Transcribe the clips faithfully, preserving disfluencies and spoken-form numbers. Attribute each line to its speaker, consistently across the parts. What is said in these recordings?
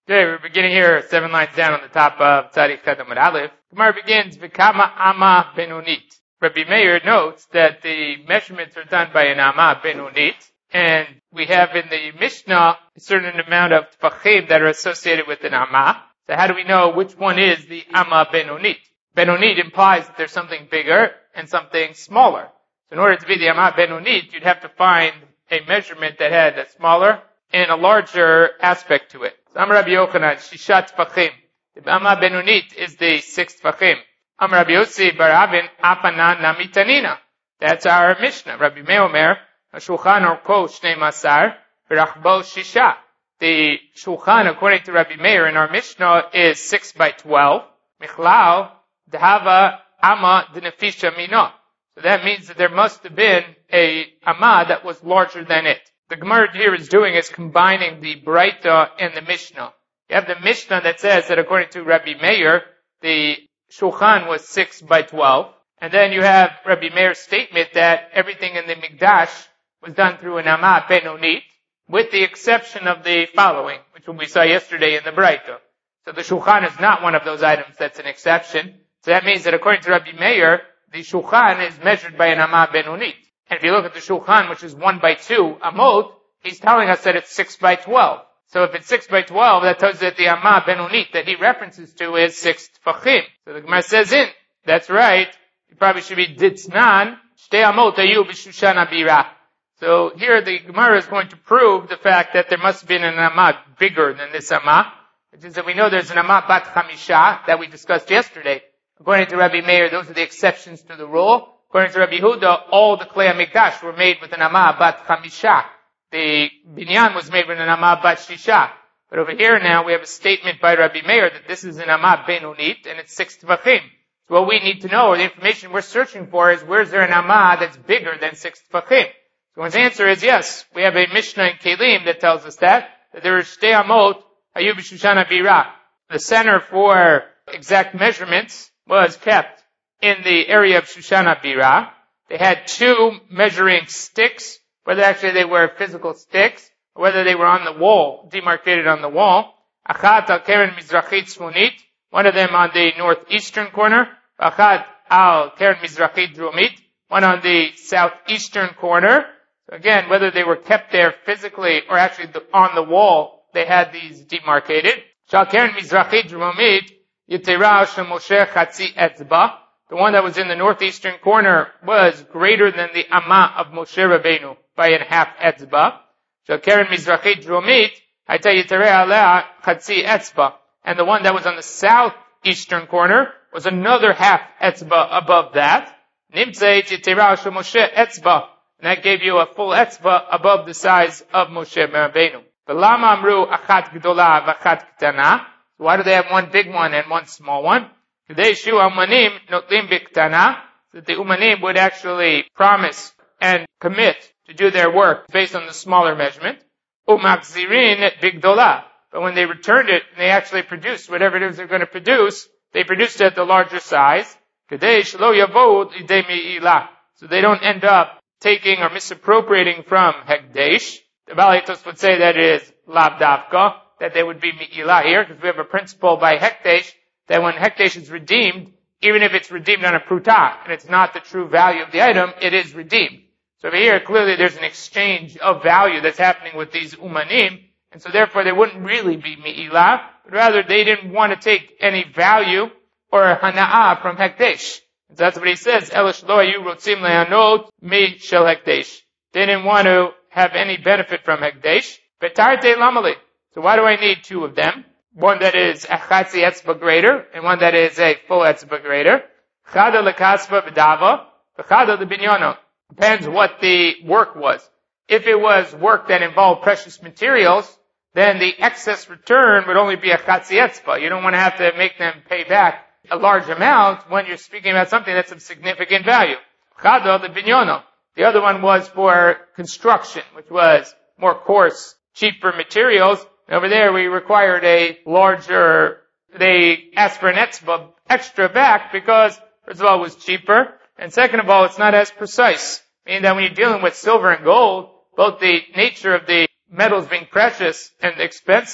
Speaker 1: Okay, we're beginning here seven lines down on the top of Tzaddik Chet Amud Aleph. Gemara begins, V'kama Ama Benonit. Rabbi Meir notes that the measurements are done by an Ama Benonit, and we have in the Mishnah a certain amount of Tfachim that are associated with an Ama. So how do we know which one is the Ama Benonit? Benonit implies that there's something bigger and something smaller. So in order to be the Ama Benonit, you'd have to find a measurement that had a smaller and a larger aspect to it. Amar Rabbi Yochanan, Shishat Tfachim. The Ama Benonit is the six Tfachim. Amar Rabbi Yossi Bar Avin, Afanan Namitanina. That's our Mishnah. Rabbi Meomer, Shulchan Orko Shnei Masar, V'rachbo Shisha. The Shulchan, according to Rabbi Meir in our Mishnah, is six by twelve. Michlal, Dhava Ama Dinafisha Mino. So that means that there must have been a Ama that was larger than it. The Gemara here is doing is combining the Braita and the Mishnah. You have the Mishnah that says that according to Rabbi Meir, the Shulchan was six by twelve. And then you have Rabbi Meir's statement that everything in the Mikdash was done through an Ama Benonit, with the exception of the following, which we saw yesterday in the Braita. So the Shulchan is not one of those items that's an exception. So that means that according to Rabbi Meir, the Shulchan is measured by an Ama Benonit. And if you look at the Shulchan, which is one by two amot, he's telling us that it's six by twelve. So if it's six by twelve, that tells you that the Ama Benonit that he references to is six Tfachim. So the Gemara says in, that's right, it probably should be Ditznan, Shtei Amot Ayu B'Shushan Abira. So here the Gemara is going to prove the fact that there must have been an Ama bigger than this Ama, which is that we know there's an Ama Bat Chamisha that we discussed yesterday. According to Rabbi Meir, those are the exceptions to the rule. According to Rabbi Huda, all the Klei HaMikdash were made with an Ama Bat Chamisha. The Binyan was made with an Ama Bat Shisha. But over here now we have a statement by Rabbi Meir that this is an Ama Benonit and it's six Tfachim. So what we need to know, or the information we're searching for, is where's there an Ama that's bigger than six Tfachim? So his answer is yes. We have a Mishnah in Kelim that tells us that, that there is Shtei Amot Hayu B'Shushan Abira. The center for exact measurements was kept in the area of Shushan Abira. They had two measuring sticks, whether actually they were physical sticks, or whether they were on the wall, demarcated on the wall. Achat al Keren Mizrachit Tzfonit, one of them on the northeastern corner. Achat al Keren Mizrachit Dromit, one on the southeastern corner. So again, whether they were kept there physically or actually on the wall, they had these demarcated. Shal Keren Mizrachit Dromit, Yitera Shel Moshe Chatzi Etzba. The one that was in the northeastern corner was greater than the Ama of Moshe Rabbeinu by a half etzba. So Keren Mizrachit Dromit, Hayta Yitarei Alea Chatzi Etzba. And the one that was on the southeastern corner was another half etzba above that. Nimtzei Yitera Shel Moshe Etzba. And that gave you a full etzba above the size of Moshe Rabbeinu. V'lama Amru Achat Gdola V'Achat Ktana. So why do they have one big one and one small one? Today, Shu Umanim Notlim Biktana, that the Umanim would actually promise and commit to do their work based on the smaller measurement. Umakzirin Bigdola. But when they returned it, and they actually produced whatever it is they're going to produce, they produced it at the larger size. Today, Shlo Yavod Idei Me'ilah. So they don't end up taking or misappropriating from Hekdesh. The Balitos would say that it is Lav Davka, that they would be Me'ilah here, because we have a principle by Hekdesh, that when Hekdesh is redeemed, even if it's redeemed on a pruta, and it's not the true value of the item, it is redeemed. So over here, clearly there's an exchange of value that's happening with these umanim, and so therefore they wouldn't really be me'ilah, but rather they didn't want to take any value or hana'ah from Hekdesh. And so that's what he says, Elish lo hayu rotzim lehanot mi shel Hekdesh. They didn't want to have any benefit from Hekdesh. Betarte lamali. So why do I need two of them? One that is a chatzi etzba greater, and one that is a full etzba greater. Chada lekasva v'dava, v'chada lebinyano. Depends what the work was. If it was work that involved precious materials, then the excess return would only be a chatzi etzba. You don't want to have to make them pay back a large amount when you're speaking about something that's of significant value. Chada lebinyano. The other one was for construction, which was more coarse, cheaper materials. Over there, we required a larger, they asked for an etzba extra back because, first of all, it was cheaper, and second of all, it's not as precise. Meaning that when you're dealing with silver and gold, both the nature of the metals being precious and expensive,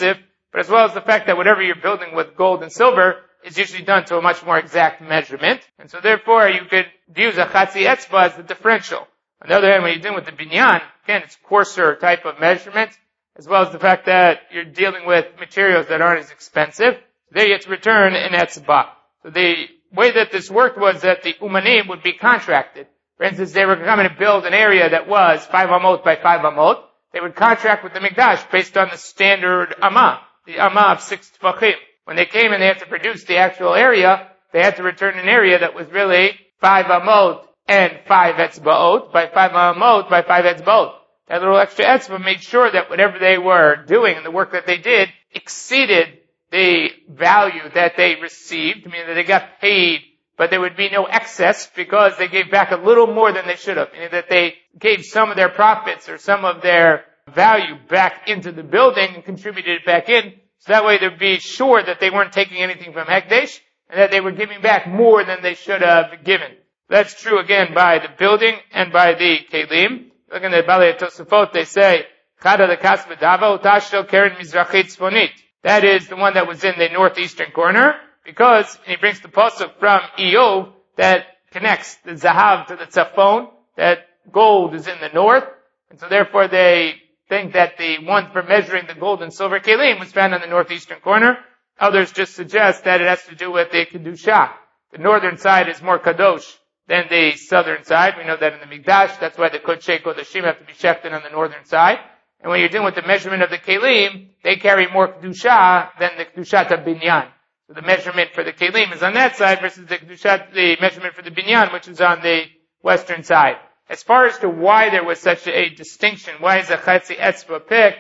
Speaker 1: but as well as the fact that whatever you're building with gold and silver is usually done to a much more exact measurement. And so therefore you could use a chatzi etzba as the differential. On the other hand, when you're dealing with the binyan, again, it's coarser type of measurement, as well as the fact that you're dealing with materials that aren't as expensive. There you have to return an etzba. So the way that this worked was that the umanim would be contracted. For instance, they were coming to build an area that was five amot by five amot. They would contract with the Mikdash based on the standard amah, the amah of six tefachim. When they came and they had to produce the actual area, they had to return an area that was really five amot and five etzbaot by five amot by five etzbaot. That little extra etzba made sure that whatever they were doing and the work that they did exceeded the value that they received, meaning that they got paid, but there would be no excess because they gave back a little more than they should have, meaning that they gave some of their profits or some of their value back into the building and contributed it back in. So that way they'd be sure that they weren't taking anything from Hekdesh and that they were giving back more than they should have given. That's true again by the building and by the kelim. Look in the Balei Tosafot, they say, Chada the Kasba Dava Utashel Keren Mizrachit Tzfonit. That is the one that was in the northeastern corner, because he brings the pasuk from Iyov that connects the Zahav to the Tzafon, that gold is in the north, and so therefore they think that the one for measuring the gold and silver kelim was found on the northeastern corner. Others just suggest that it has to do with the Kedusha. The northern side is more Kadosh than the southern side. We know that in the Mikdash, that's why the Kodshei Kodashim have to be shechted on the northern side. And when you're dealing with the measurement of the kelim, they carry more Kedusha than the Kedushat of Binyan. So the measurement for the kelim is on that side versus the Kedushat, the measurement for the Binyan, which is on the western side. As far as to why there was such a distinction, why is a Chatzi Etzba picked,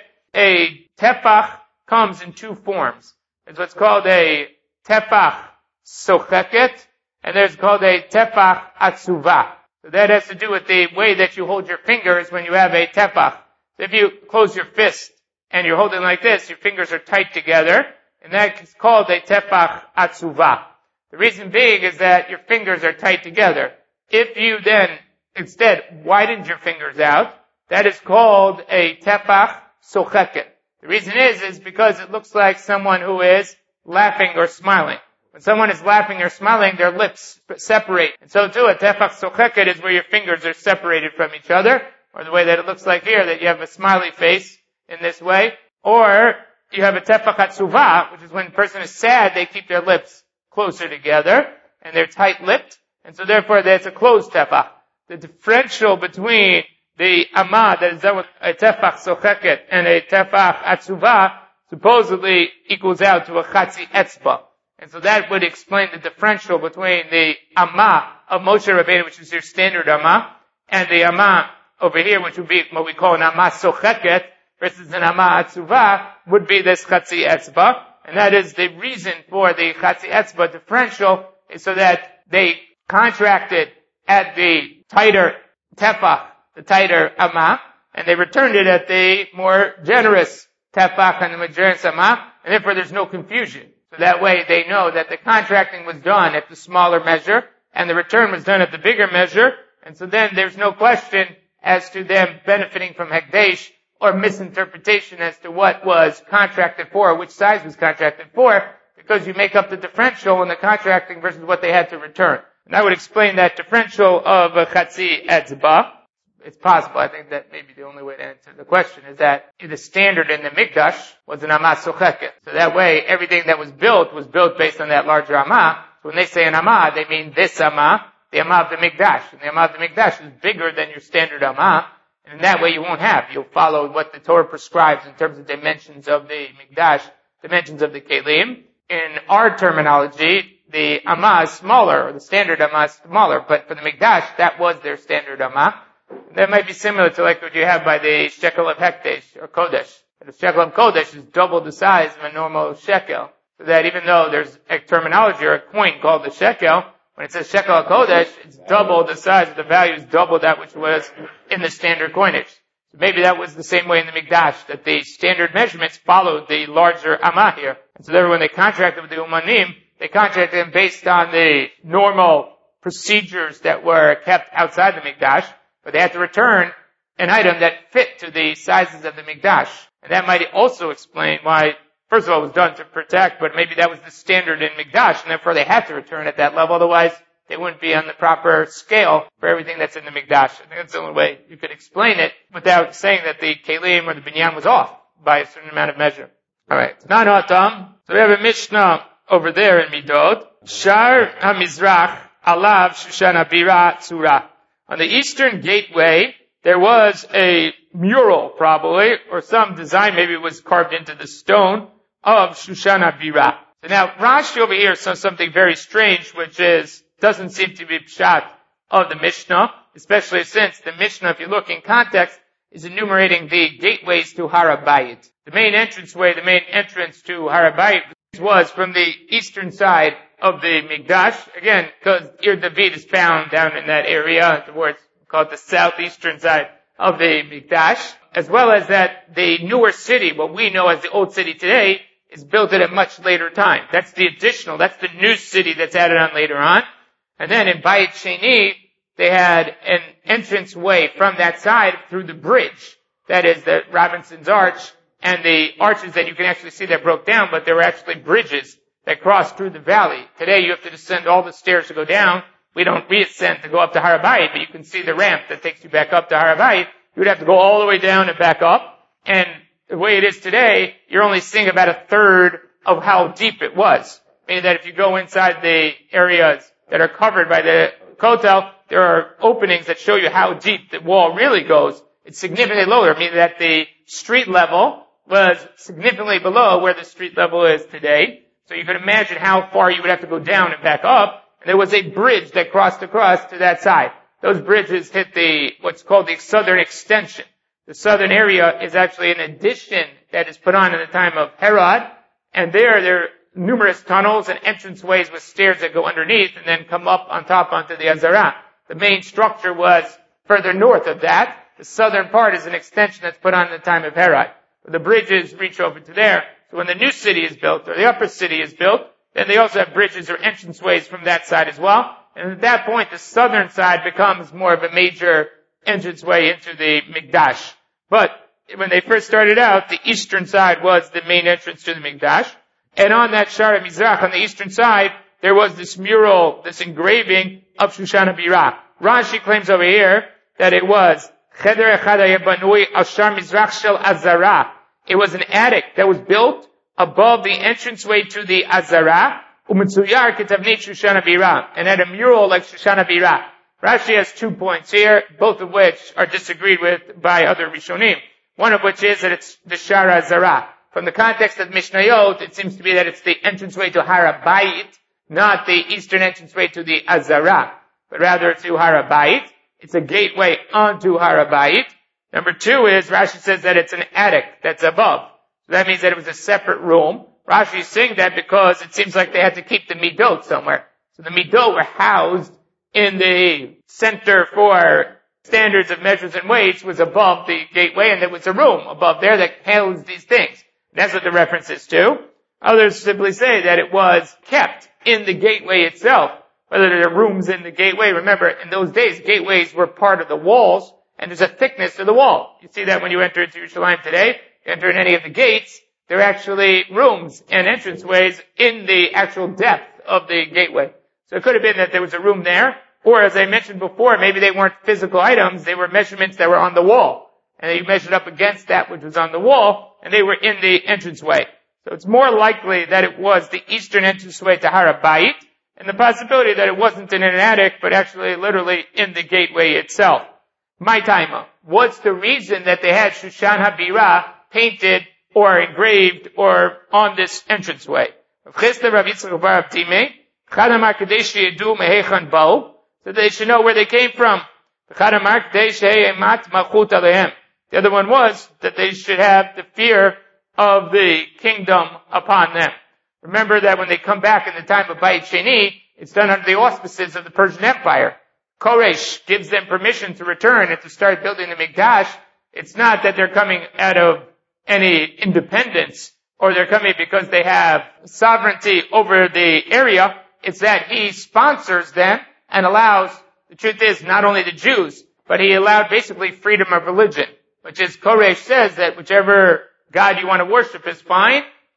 Speaker 1: a tefach comes in two forms. There's what's called a tefach socheket, and there's called a tefach atzuva. So that has to do with the way that you hold your fingers when you have a tefach. So if you close your fist and you're holding like this, your fingers are tight together, and that is called a tefach atzuva. The reason being is that your fingers are tight together. If you then instead widened your fingers out, that is called a tefach socheket. The reason is, is because it looks like someone who is laughing or smiling. When someone is laughing or smiling, their lips separate. And so too, a tefach socheket is where your fingers are separated from each other, or the way that it looks like here, that you have a smiley face in this way. Or you have a tefach atzuva, which is when a person is sad, they keep their lips closer together, and they're tight-lipped, and so therefore that's a closed tefach. The differential between the amah that is done with a tefach socheket and a tefach atzuva supposedly equals out to a chatzi etzba. And so that would explain the differential between the amah of Moshe Rabbeinu, which is your standard amah, and the amah over here, which would be what we call an amah socheket, versus an amah atzuva, would be this chatzi etzba. And that is the reason for the chatzi etzba differential, is so that they contracted at the tighter tefach, the tighter amah, and they returned it at the more generous tefach and the more generous amah, and therefore there's no confusion. So that way they know that the contracting was done at the smaller measure, and the return was done at the bigger measure, and so then there's no question as to them benefiting from Hekdesh, or misinterpretation as to what was contracted for, or which size was contracted for, because you make up the differential in the contracting versus what they had to return. And I would explain that differential of a chatzi etzba. It's possible. I think that maybe the only way to answer the question is that the standard in the Mikdash was an amah socheket. So that way, everything that was built was built based on that larger amah. So when they say an amah, they mean this amah, the amah of the Mikdash. And the amah of the Mikdash is bigger than your standard amah. And in that way you won't have. You'll follow what the Torah prescribes in terms of dimensions of the Mikdash, dimensions of the kelim. In our terminology, the amah is smaller, or the standard amah is smaller, but for the Mikdash, that was their standard amah. That might be similar to like what you have by the shekel of Hekdesh, or Kodesh. The shekel of Kodesh is double the size of a normal shekel. So that even though there's a terminology or a coin called the shekel, when it says shekel of Kodesh, it's double the size of the value, is double that which was in the standard coinage. So maybe that was the same way in the Mikdash, that the standard measurements followed the larger amah here. And so therefore when they contracted with the Umanim, they contracted them based on the normal procedures that were kept outside the Mikdash, but they had to return an item that fit to the sizes of the Mikdash. And that might also explain why first of all, it was done to protect, but maybe that was the standard in Mikdash, and therefore they had to return at that level. Otherwise, they wouldn't be on the proper scale for everything that's in the Mikdash. I think that's the only way you could explain it without saying that the Kelim or the Binyan was off by a certain amount of measure. Alright. Nanatam. So we have a Mishnah over there in Midot. Shar HaMizrach Alav Shushan Bira Tzura. On the eastern gateway, there was a mural, probably, or some design, maybe it was carved into the stone, of Shushan Bira. So now, Rashi over here says something very strange, which is, doesn't seem to be pshat of the Mishnah, especially since the Mishnah, if you look in context, is enumerating the gateways to Har HaBayit. The main entranceway, the main entrance to Har HaBayit was from the eastern side of the Mikdash. Again, because Ir David is found down in that area, towards, called the southeastern side of the Mikdash, as well as that the newer city, what we know as the old city today, is built at a much later time. That's the additional, that's the new city that's added on later on. And then in Bayit Sheni, they had an entrance way from that side through the bridge. That is the Robinson's Arch and the arches that you can actually see that broke down, but there were actually bridges that crossed through the valley. Today you have to descend all the stairs to go down. We don't reascend to go up to Har HaBayit, but you can see the ramp that takes you back up to Har HaBayit. You would have to go all the way down and back up. And the way it is today, you're only seeing about a third of how deep it was. Meaning that if you go inside the areas that are covered by the Kotel, there are openings that show you how deep the wall really goes. It's significantly lower, meaning that the street level was significantly below where the street level is today. So you can imagine how far you would have to go down and back up. And there was a bridge that crossed across to that side. Those bridges hit the, what's called the southern extension. The southern area is actually an addition that is put on in the time of Herod. And there, there are numerous tunnels and entranceways with stairs that go underneath and then come up on top onto the Azara. The main structure was further north of that. The southern part is an extension that's put on in the time of Herod. The bridges reach over to there. So when the new city is built, or the upper city is built, then they also have bridges or entranceways from that side as well. And at that point, the southern side becomes more of a major entranceway into the Mikdash. But when they first started out, the eastern side was the main entrance to the Mikdash. And on that Shar HaMizrach, on the eastern side, there was this mural, this engraving of Shushan Bira. Rashi claims over here that it was Cheder Echad Hayabanui al Shar Mizrach Shel Azara. It was an attic that was built above the entranceway to the Azara, Umitzuyar Ketavnit Shushan Bira, and had a mural like Shushan Bira. Rashi has two points here, both of which are disagreed with by other Rishonim. One of which is that it's the Shar Azara. From the context of Mishnayot, it seems to be that it's the entranceway to Har HaBayit, not the eastern entranceway to the Azara, but rather to Har HaBayit. It's a gateway onto Har HaBayit. Number two is, Rashi says that it's an attic that's above. So that means that it was a separate room. Rashi is saying that because it seems like they had to keep the midot somewhere. So the midot were housed in the center for standards of measures and weights was above the gateway, and there was a room above there that housed these things. That's what the reference is to. Others simply say that it was kept in the gateway itself. Whether there are rooms in the gateway, remember, in those days, gateways were part of the walls, and there's a thickness to the wall. You see that when you enter into Yerushalayim today, you enter in any of the gates, there are actually rooms and entranceways in the actual depth of the gateway. So it could have been that there was a room there, or as I mentioned before, maybe they weren't physical items, they were measurements that were on the wall. And they measured up against that which was on the wall, and they were in the entranceway. So it's more likely that it was the eastern entranceway to Har HaBayit, and the possibility that it wasn't in an attic, but actually literally in the gateway itself. My timer. What's the reason that they had Shushan HaBira painted or engraved or on this entranceway? So they should know where they came from. The other one was that they should have the fear of the kingdom upon them. Remember that when they come back in the time of Bayit Sheni, it's done under the auspices of the Persian Empire. Koresh gives them permission to return and to start building the Mikdash. It's not that they're coming out of any independence or they're coming because they have sovereignty over the area. It's that he sponsors them and allows, the truth is, not only the Jews, but he allowed basically freedom of religion, which is Koresh says that whichever God you want to worship is fine,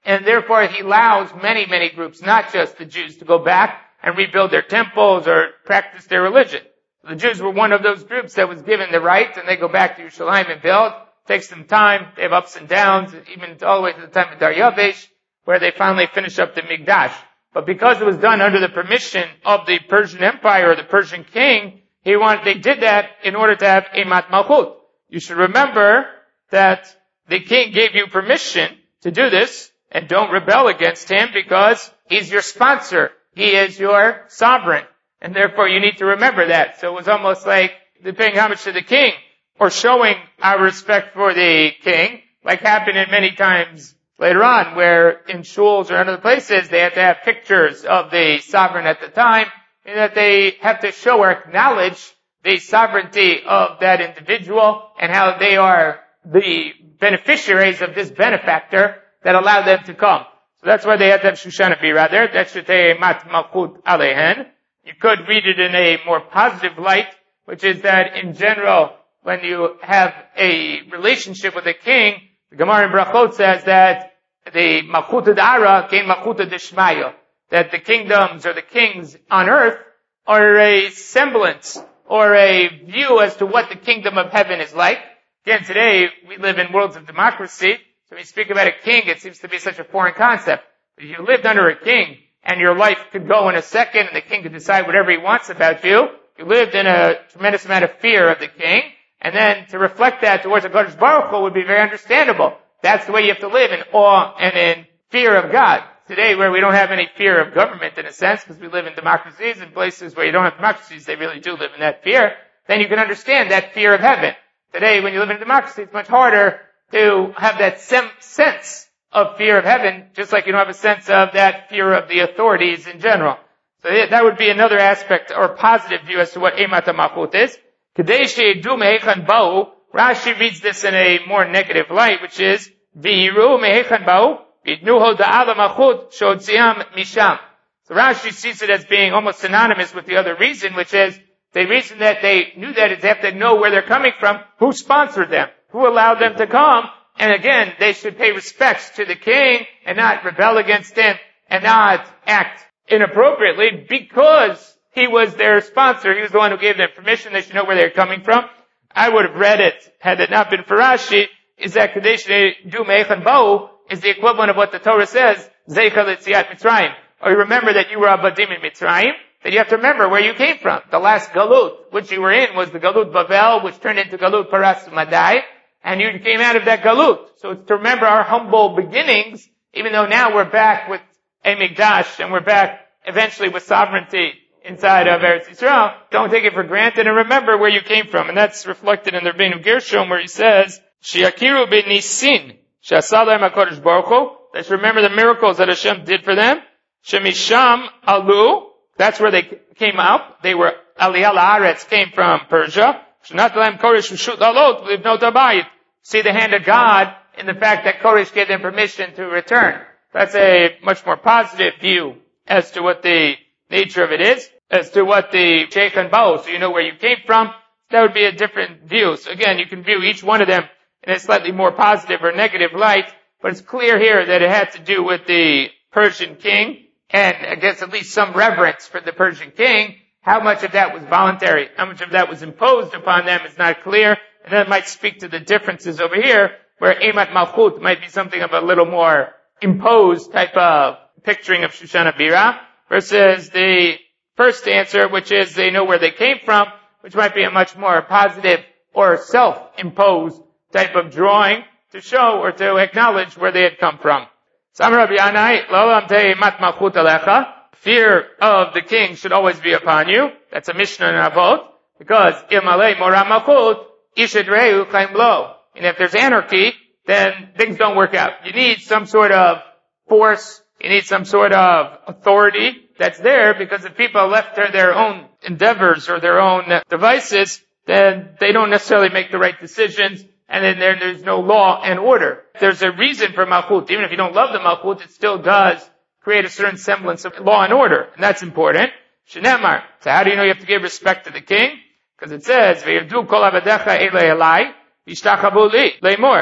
Speaker 1: And therefore he allows many, many groups, not just the Jews, to go back and rebuild their temples or practice their religion. The Jews were one of those groups that was given the right, and they go back to Yerushalayim and build. It takes them time. They have ups and downs, even all the way to the time of Daryavesh, where they finally finish up the Mikdash. But because it was done under the permission of the Persian Empire or the Persian king, he wanted, they did that in order to have Emat Malchut. You should remember that the king gave you permission to do this, and don't rebel against him because he's your sponsor. He is your sovereign. And therefore you need to remember that. So it was almost like paying homage to the king or showing our respect for the king, like happened in many times later on, where in shuls or other places they have to have pictures of the sovereign at the time, and that they have to show or acknowledge the sovereignty of that individual and how they are the beneficiaries of this benefactor that allowed them to come. So that's why they had to have Shoshana Bira there. That should say Mat Malchut Alehen. You could read it in a more positive light, which is that in general, when you have a relationship with a king, the Gemara in Brachot says that the Malchut Da'ara came Malchut Deshmaya, that the kingdoms or the kings on earth are a semblance or a view as to what the kingdom of heaven is like. Again, today we live in worlds of democracy. So when you speak about a king, it seems to be such a foreign concept. If you lived under a king and your life could go in a second and the king could decide whatever he wants about you, you lived in a tremendous amount of fear of the king. And then to reflect that towards HaKadosh Baruch Hu would be very understandable. That's the way you have to live, in awe and in fear of God. Today, where we don't have any fear of government in a sense, because we live in democracies and places where you don't have democracies, they really do live in that fear, then you can understand that fear of heaven. Today, when you live in a democracy, it's much harder to have that sem- sense of fear of heaven, just like you don't have a sense of that fear of the authorities in general. So that would be another aspect or positive view as to what Emat HaMalchut is. Rashi reads this in a more negative light, which is V'iru mehechan ba'u v'itnuhu da'al malchut she'otziam misham. So Rashi sees it as being almost synonymous with the other reason, which is the reason that they knew that is they have to know where they're coming from, who sponsored them, who allowed them to come, and again, they should pay respects to the king and not rebel against him and not act inappropriately because he was their sponsor. He was the one who gave them permission. They should know where they're coming from. I would have read it had it not been for Rashi, is that Kadesh Du Meichan Ba'u is the equivalent of what the Torah says, Zeicha L'Tziat Mitzrayim. Or you remember that you were Abadim in Mitzrayim, that you have to remember where you came from. The last Galut, which you were in, was the Galut Bavel, which turned into Galut Paras Madai, and you came out of that Galut. So it's to remember our humble beginnings, even though now we're back with a Mikdash, and we're back eventually with sovereignty inside of Eretz Yisrael. Don't take it for granted and remember where you came from. And that's reflected in the Rabbeinu Gershom where he says, Shiakiru b'nisin, she'asalem HaKadosh Baruch Hu. Let's remember the miracles that Hashem did for them. Shemisham alu, that's where they came up. They were, Aliyah La'aretz came from Persia. Sh'natalem Koresh v'shut lalot v'livnot habayit. See the hand of God in the fact that Koresh gave them permission to return. That's a much more positive view as to what the nature of it is. As to what the Sheikh and Bao, so you know where you came from, that would be a different view. So again, you can view each one of them in a slightly more positive or negative light, but it's clear here that it had to do with the Persian king, and I guess at least some reverence for the Persian king. How much of that was voluntary, how much of that was imposed upon them is not clear, and that might speak to the differences over here, where Emat Malchut might be something of a little more imposed type of picturing of Shoshana Bira, versus the first answer, which is they know where they came from, which might be a much more positive or self-imposed type of drawing to show or to acknowledge where they had come from. Fear of the king should always be upon you. That's a Mishnah in Avot, because ilmalei moram malchut ishedreu chaim lo. And if there's anarchy, then things don't work out. You need some sort of force. You need some sort of authority that's there, because if people are left to their own endeavors or their own devices, then they don't necessarily make the right decisions, and then there, there's no law and order. There's a reason for Malchut. Even if you don't love the Malchut, it still does create a certain semblance of law and order, and that's important. Shenemar. So how do you know you have to give respect to the king? Because it says, V'yavdu kol avadecha elei elai, v'yishtachavu li, leimor.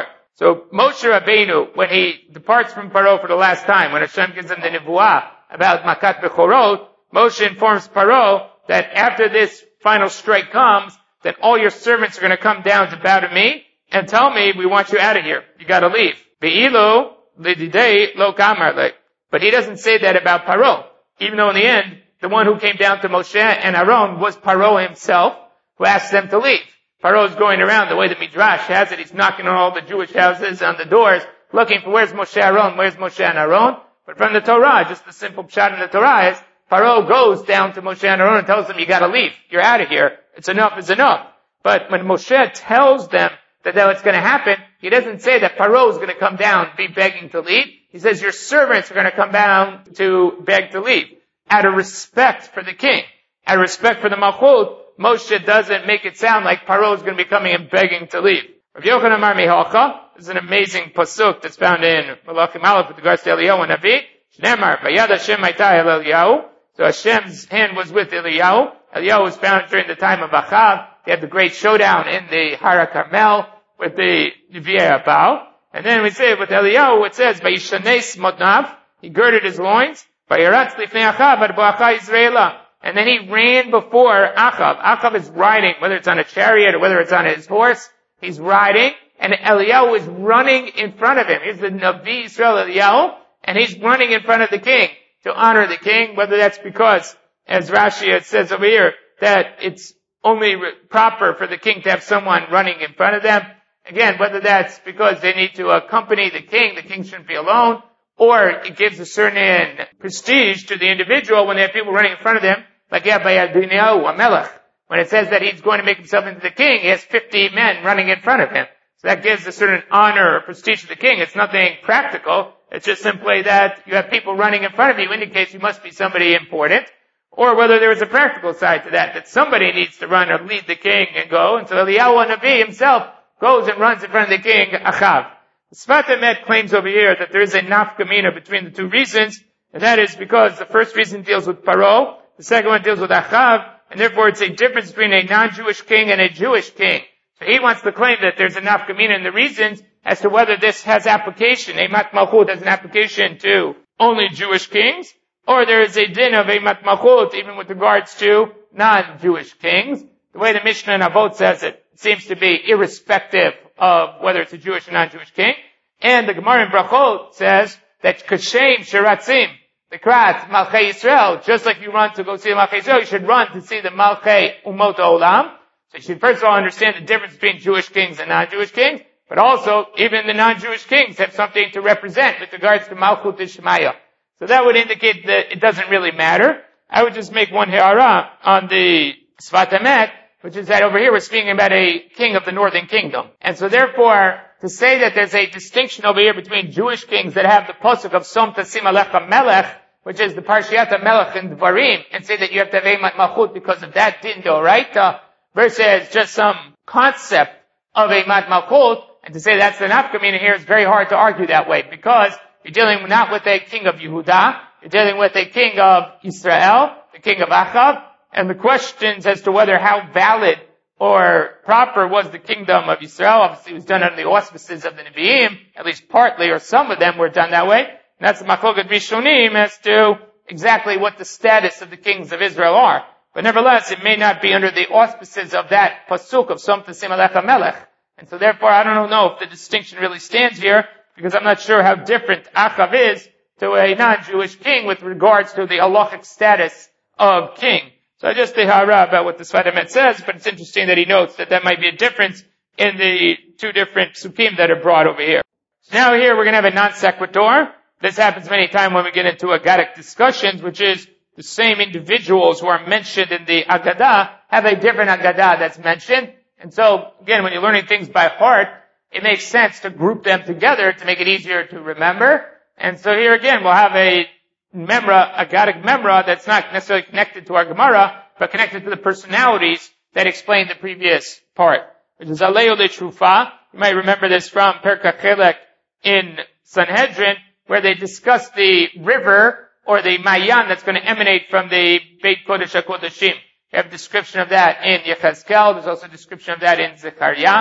Speaker 1: So Moshe Rabbeinu, when he departs from Paro for the last time, when Hashem gives him the nevuah about Makat Bechorot, Moshe informs Paro that after this final strike comes, that all your servants are going to come down to bow to me and tell me, we want you out of here. You got to leave. Be'ilu lididei lo kamar le. But he doesn't say that about Paro, even though in the end, the one who came down to Moshe and Aaron was Paro himself, who asked them to leave. Paro is going around the way the Midrash has it. He's knocking on all the Jewish houses, on the doors, looking for where's Moshe Aaron, where's Moshe and Aaron. But from the Torah, just the simple pshat in the Torah is, Paro goes down to Moshe and Aaron and tells them, you gotta leave. You're out of here. It's enough is enough. But when Moshe tells them that that's going to happen, he doesn't say that Paro is going to come down, be begging to leave. He says your servants are going to come down to beg to leave. Out of respect for the king, out of respect for the Malchut, Moshe doesn't make it sound like Paro is going to be coming and begging to leave. Rav Yochanan Amar Mihocha is an amazing pasuk that's found in Malachim Aleph with regards to Eliyahu and Navi. Shneimar, Vayad Hashem Hayta El Eliyahu. So Hashem's hand was with Eliyahu. Eliyahu was found during the time of Achav. They had the great showdown in the Hara Carmel with the Nevi'ei Baal. And then we say with Eliyahu, it says, Vayishanes Modnav, he girded his loins, Vayiratz Lifnei Achav Ad Bo'acha Yisraela. And then he ran before Achav. Achav is riding, whether it's on a chariot or whether it's on his horse, he's riding, and Eliyahu is running in front of him. He's the Navi Yisrael Eliyahu, and he's running in front of the king to honor the king, whether that's because, as Rashi says over here, that it's only proper for the king to have someone running in front of them. Again, whether that's because they need to accompany the king, the king shouldn't be alone, or it gives a certain prestige to the individual when they have people running in front of them, like Yabbayadinahu, a melech. When it says that he's going to make himself into the king, he has fifty men running in front of him. So that gives a certain honor or prestige to the king. It's nothing practical. It's just simply that you have people running in front of you indicates you must be somebody important. Or whether there is a practical side to that, that somebody needs to run or lead the king and go. And so Eliyahu Navi himself goes and runs in front of the king, Achav. The Sfat Emet claims over here that there is a nafka mina between the two reasons, and that is because the first reason deals with Paro, the second one deals with Achav, and therefore it's a difference between a non-Jewish king and a Jewish king. So he wants to claim that there's a nafka mina in the reasons as to whether this has application, a mat malchut has an application to only Jewish kings, or there is a din of a mat malchut even with regards to non-Jewish kings. The way the Mishnah and Avot says it, it seems to be irrespective of whether it's a Jewish or non-Jewish king. And the Gemara in Brachot says that Kashem Shiratzim, the Krat, Malchei Yisrael, just like you run to go see the Malchei Yisrael, you should run to see the Malchei Umot Olam. So you should first of all understand the difference between Jewish kings and non-Jewish kings, but also even the non-Jewish kings have something to represent with regards to Malchut Ishmael. So that would indicate that it doesn't really matter. I would just make one ha'ara on the Sfat Emet, which is that over here we're speaking about a king of the northern kingdom. And so therefore, to say that there's a distinction over here between Jewish kings that have the pasuk of Som Tasim Alecha Melech, which is the Parshiat Melech in Dvarim, and say that you have to have Eimat Malchut because of that din d'oraita, versus just some concept of Eimat Malchut, and to say that's the nafka mina here is very hard to argue that way, because you're dealing not with a king of Yehuda, you're dealing with a king of Israel, the king of Achav, and the questions as to whether how valid or proper was the kingdom of Israel. Obviously it was done under the auspices of the Nevi'im, at least partly, or some of them were done that way. And that's the Machloket Rishonim as to exactly what the status of the kings of Israel are. But nevertheless, it may not be under the auspices of that pasuk of Som Tasim Alecha Melech. And so therefore, I don't know if the distinction really stands here, because I'm not sure how different Achav is to a non-Jewish king with regards to the halachic status of king. So just the hara about what the Sfat Emet says, but it's interesting that he notes that that might be a difference in the two different psukim that are brought over here. So now here we're going to have a non sequitur. This happens many times when we get into Agadic discussions, which is the same individuals who are mentioned in the Agadah have a different Agadah that's mentioned. And so, again, when you're learning things by heart, it makes sense to group them together to make it easier to remember. And so here again, we'll have a memra, Agadic memra that's not necessarily connected to our Gemara, but connected to the personalities that explain the previous part, which is Aleo de Trufa. You might remember this from Perka Chelek in Sanhedrin, where they discuss the river or the Mayan that's going to emanate from the Beit Kodesh HaKodeshim. You have a description of that in Yechezkel. There's also a description of that in Zechariah.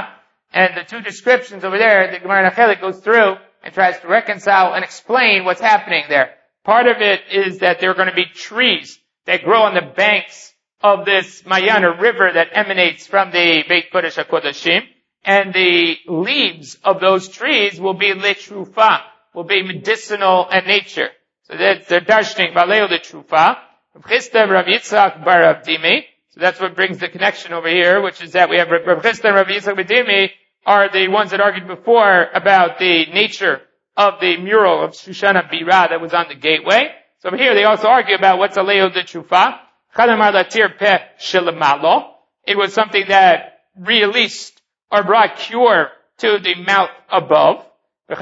Speaker 1: And the two descriptions over there, the Gemara Nacheli goes through and tries to reconcile and explain what's happening there. Part of it is that there are going to be trees that grow on the banks of this Mayan or river that emanates from the Beit Kodesh HaKodashim. And the leaves of those trees will be letrufa, will be medicinal in nature. So that's they're darshaning baleo letrufa. Chisda Rav Yitzchak bar Rav Dimi. So that's what brings the connection over here, which is that we have Rav Chisda and Rav Yitzchak bar Dimi are the ones that argued before about the nature of the mural of Shoshana Bira that was on the gateway. So over here they also argue about what's a leo letrufa. Chadamar latir peh shelemalo. It was something that released or brought cure to the mouth above. The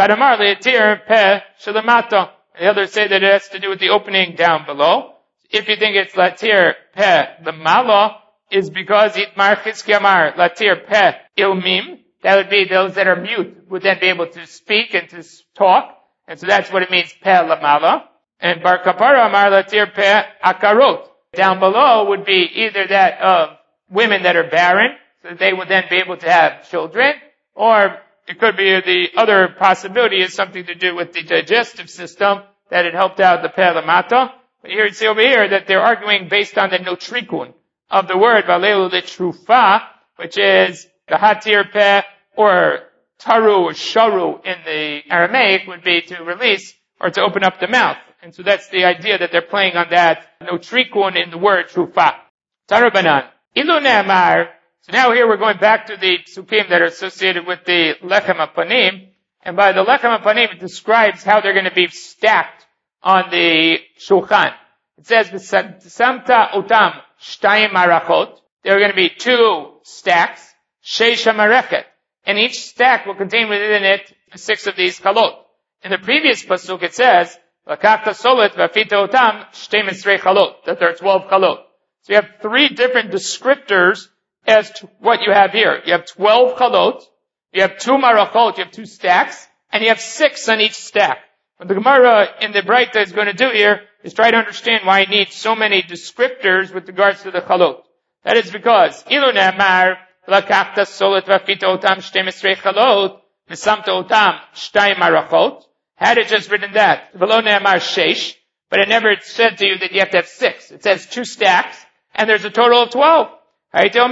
Speaker 1: others say that it has to do with the opening down below. If you think it's latir peh lemalo, is because itmar chizki amar latir peh ilmim. That would be those that are mute would then be able to speak and to talk. And so that's what it means peh lemalo. And bar kapara amar latir peh akarot. Down below would be either that of women that are barren, so that they would then be able to have children, or it could be the other possibility is something to do with the digestive system, that it helped out the peh lamata. But here you see over here that they're arguing based on the notrikun of the word valelu letrufa, which is the hatir peh, or taru or sharu in the Aramaic would be to release or to open up the mouth. And so that's the idea that they're playing on that notrikun in the word trufa. Tarubanan. Ilu ne'amar. So now here we're going back to the psukim that are associated with the lechem apanim. And by the lechem apanim, it describes how they're going to be stacked on the shulchan. It says, Samta otam shtayim marachot. There are going to be two stacks, sheish hamarechet. And each stack will contain within it six of these chalot. In the previous pasuk it says, Lakachta solet v'afita otam shteim esrei chalot. That there are twelve chalot. So you have three different descriptors as to what you have here. You have twelve chalot, you have two marachot, you have two stacks, and you have six on each stack. What the Gemara in the Braita is going to do here is try to understand why it needs so many descriptors with regards to the chalot. That is because, Ilu ne'amar, lakachta solet v'afita otam shtem esrei chalot, v'samta otam shtayim marachot. Had it just written that, v'lo ne'amar sheish, but it never said to you that you have to have six. It says two stacks, and there's a total of twelve. I can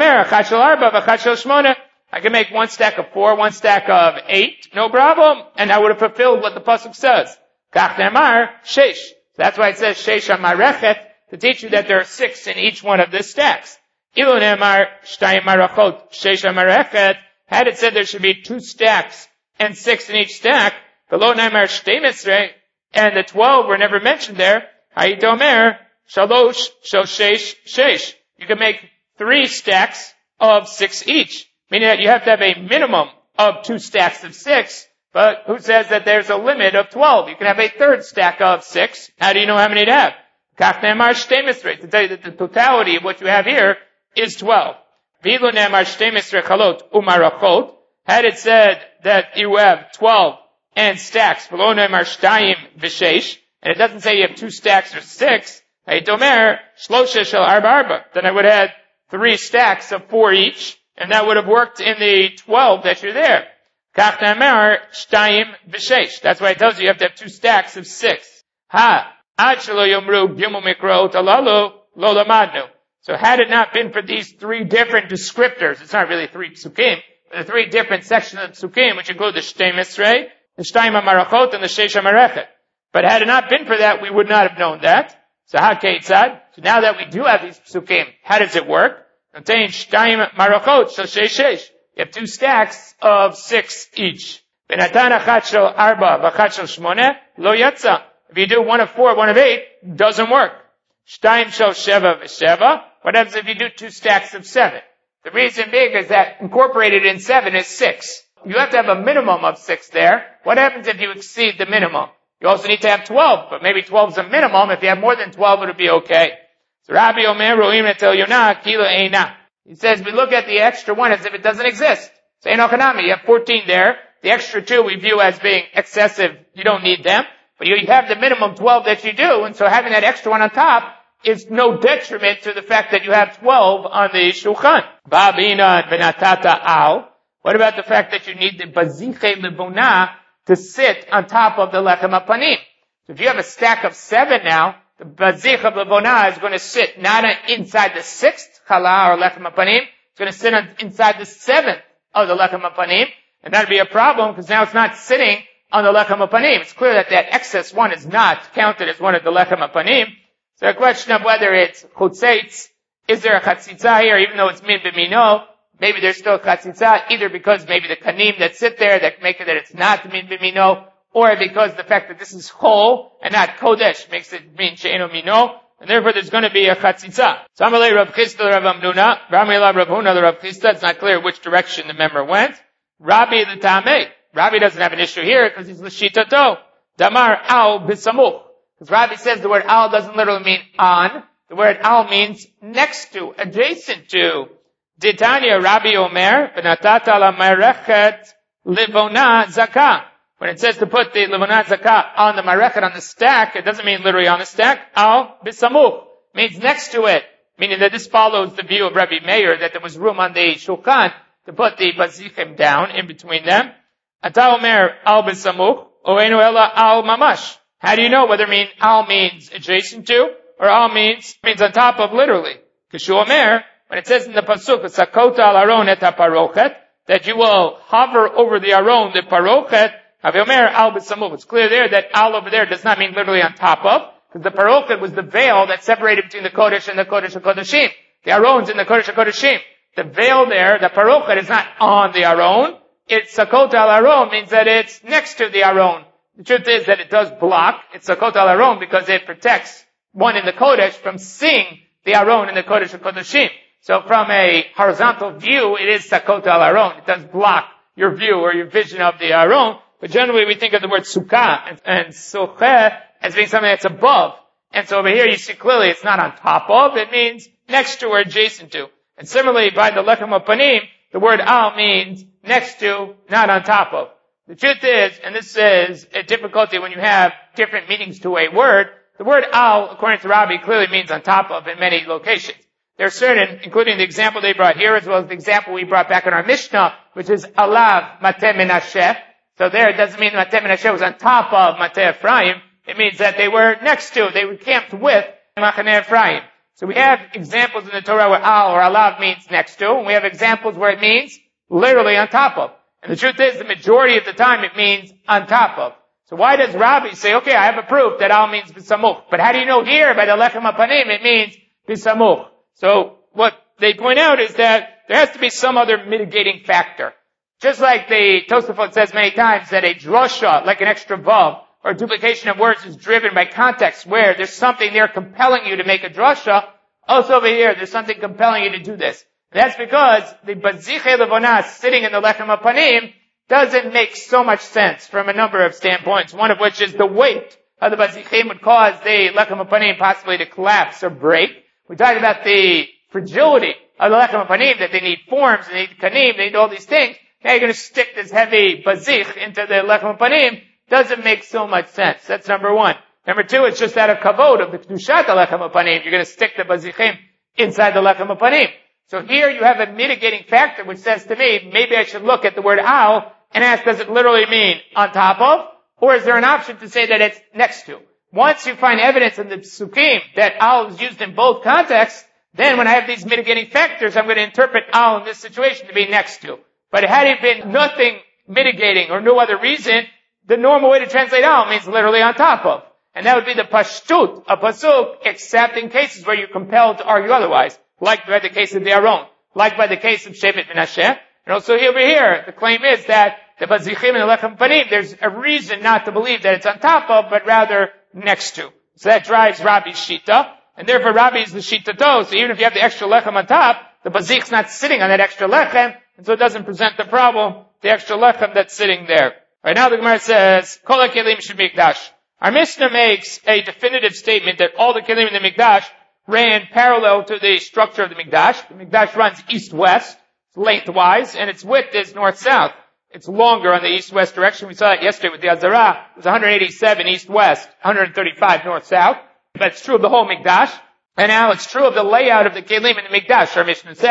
Speaker 1: make one stack of four, one stack of eight, no problem, and I would have fulfilled what the pasuk says. That's why it says sheish hamarechet, to teach you that there are six in each one of the stacks. Had it said there should be two stacks and six in each stack, and the twelve were never mentioned there, you can make three stacks of six each, meaning that you have to have a minimum of two stacks of six, but who says that there's a limit of twelve? You can have a third stack of six. How do you know how many to have? To tell you that the totality of what you have here is twelve. Had it said that you have twelve and stacks, and it doesn't say you have two stacks or six, then I would have had three stacks of four each, and that would have worked in the twelve that you're there. That's why it tells you you have to have two stacks of six. Ha! So had it not been for these three different descriptors, it's not really three psukim, but the three different sections of psukim, which include the Shtei Misrei, the Shtayim HaMarachot, and the Sheish HaMarechet. But had it not been for that, we would not have known that. So ha keitzad. So now that we do have these psukim, how does it work? Contain Shtayim Marachot, so sheish sheish. You have two stacks of six each. Benatan achat shel arba, v'achat shel shmoneh, lo yatsa. If you do one of four, one of eight, doesn't work. Shtayim shel sheva v'sheva. What happens if you do two stacks of seven? The reason being is that incorporated in seven is six. You have to have a minimum of six there. What happens if you exceed the minimum? You also need to have twelve, but maybe twelve is a minimum. If you have more than twelve, it'll be okay. So Rabbi Omer Roim Netel Yonah Kila Eina. He says we look at the extra one as if it doesn't exist. So Enochanami, you have fourteen there. The extra two we view as being excessive. You don't need them. But you have the minimum twelve that you do, and so having that extra one on top is no detriment to the fact that you have twelve on the shulchan. Babina Benatata Al. What about the fact that you need the baziche lebona to sit on top of the lechem hapanim? So if you have a stack of seven now, the baziche lebona is going to sit not inside the sixth challah or lechem hapanim, it's going to sit on, inside the seventh of the lechem hapanim, and that'd be a problem because now it's not sitting on the lechem hapanim. It's clear that that excess one is not counted as one of the lechem hapanim. So the question of whether it's chutzeitz, is there a chatzitza here, even though it's min b'mino? Maybe there's still a chatzitza, either because maybe the kanim that sit there that make it that it's not min b'mino, or because the fact that this is chol and not kodesh makes it mean she'eno mino, and therefore there's going to be a chatzitza. So Amalei Rav Chisda Rav Amnuna, Ramila Rav Huna Rav Chisda. It's not clear which direction the member went. Rabbi the Tameh. Rabbi doesn't have an issue here because he's l'shitato. Damar al b'samuch. Because Rabbi says the word al doesn't literally mean on. The word al means next to, adjacent to. Ditanya Rabbi Omer, v'natata la marechet livona zakah. When it says to put the livona zakah on the marechet, on the stack, it doesn't mean literally on the stack. Al b'samuch means next to it. Meaning that this follows the view of Rabbi Meir that there was room on the shulchan to put the bazichim down in between them. Ata Omer al b'samuch, oenu ela al mamash. How do you know whether it mean al means adjacent to, or al means, means on top of literally? Kishu Omer, when it says in the pasuk, sakota al aron et parochet, that you will hover over the aron, the parochet, Havi Omer al b'samuch. It's clear there that al over there does not mean literally on top of, because the parochet was the veil that separated between the kodesh and the kodesh HaKodeshim. The aron's in the kodesh HaKodeshim. The veil there, the parochet, is not on the aron. It's sakota al aron means that it's next to the aron. The truth is that it does block. It's sakota al aron because it protects one in the kodesh from seeing the aron in the kodesh HaKodeshim. So from a horizontal view, it is sakota al aron. It does block your view or your vision of the aron. But generally we think of the word sukkah and, and socheh as being something that's above. And so over here you see clearly it's not on top of, it means next to or adjacent to. And similarly by the lechem hapanim, the word al means next to, not on top of. The truth is, and this is a difficulty when you have different meanings to a word, the word al, according to Rabbi, clearly means on top of in many locations. There are certain, including the example they brought here, as well as the example we brought back in our Mishnah, which is alav mateh menasheh. So there it doesn't mean mateh menasheh was on top of mateh Ephraim. It means that they were next to, they were camped with Machaneh Ephraim. So we have examples in the Torah where al or alav means next to, and we have examples where it means literally on top of. And the truth is, the majority of the time it means on top of. So why does Rabbi say, okay, I have a proof that al means b'samuch. But how do you know here by the lechem hapanim it means b'samuch? So what they point out is that there has to be some other mitigating factor. Just like the Tosafot says many times that a drasha, like an extra vav, or duplication of words is driven by context where there's something there compelling you to make a drasha. Also over here, there's something compelling you to do this. That's because the baziche levona sitting in the lechem hapanim doesn't make so much sense from a number of standpoints. One of which is the weight of the bazichim would cause the lechem hapanim possibly to collapse or break. We talked about the fragility of the lechem hapanim, that they need forms, they need kanim, they need all these things. Now you're going to stick this heavy bazich into the lechem hapanim. Doesn't make so much sense. That's number one. Number two, it's just out of kavod of the kedushat lechem hapanim. You're going to stick the bazichim inside the lechem hapanim. So here you have a mitigating factor which says to me, maybe I should look at the word al and ask, does it literally mean on top of? Or is there an option to say that it's next to? Once you find evidence in the psukim that al is used in both contexts, then when I have these mitigating factors, I'm going to interpret al in this situation to be next to. But had it been nothing mitigating or no other reason, the normal way to translate al means literally on top of. And that would be the pashtut, a pasuk, except in cases where you're compelled to argue otherwise. Like by the case of the Aron, like by the case of Shevet Menashe. And also over here, the claim is that the bazichim and the lechem panim, there's a reason not to believe that it's on top of, but rather next to. So that drives Rabbi's shita, and therefore Rabbi is the shita to. So even if you have the extra lechem on top, the bazich's not sitting on that extra lechem, and so it doesn't present the problem, the extra lechem that's sitting there. Right now the Gemara says, Kol HaKelim Shemikdash. Our Mishnah makes a definitive statement that all the kelim in the Mikdash ran parallel to the structure of the Mikdash. The Mikdash runs east-west, lengthwise, and its width is north-south. It's longer on the east-west direction. We saw that yesterday with the Azara. It was one hundred eighty-seven east-west, one hundred thirty-five north-south. But it's true of the whole Mikdash. And now it's true of the layout of the kelim in the Mikdash. Our Mishnah says,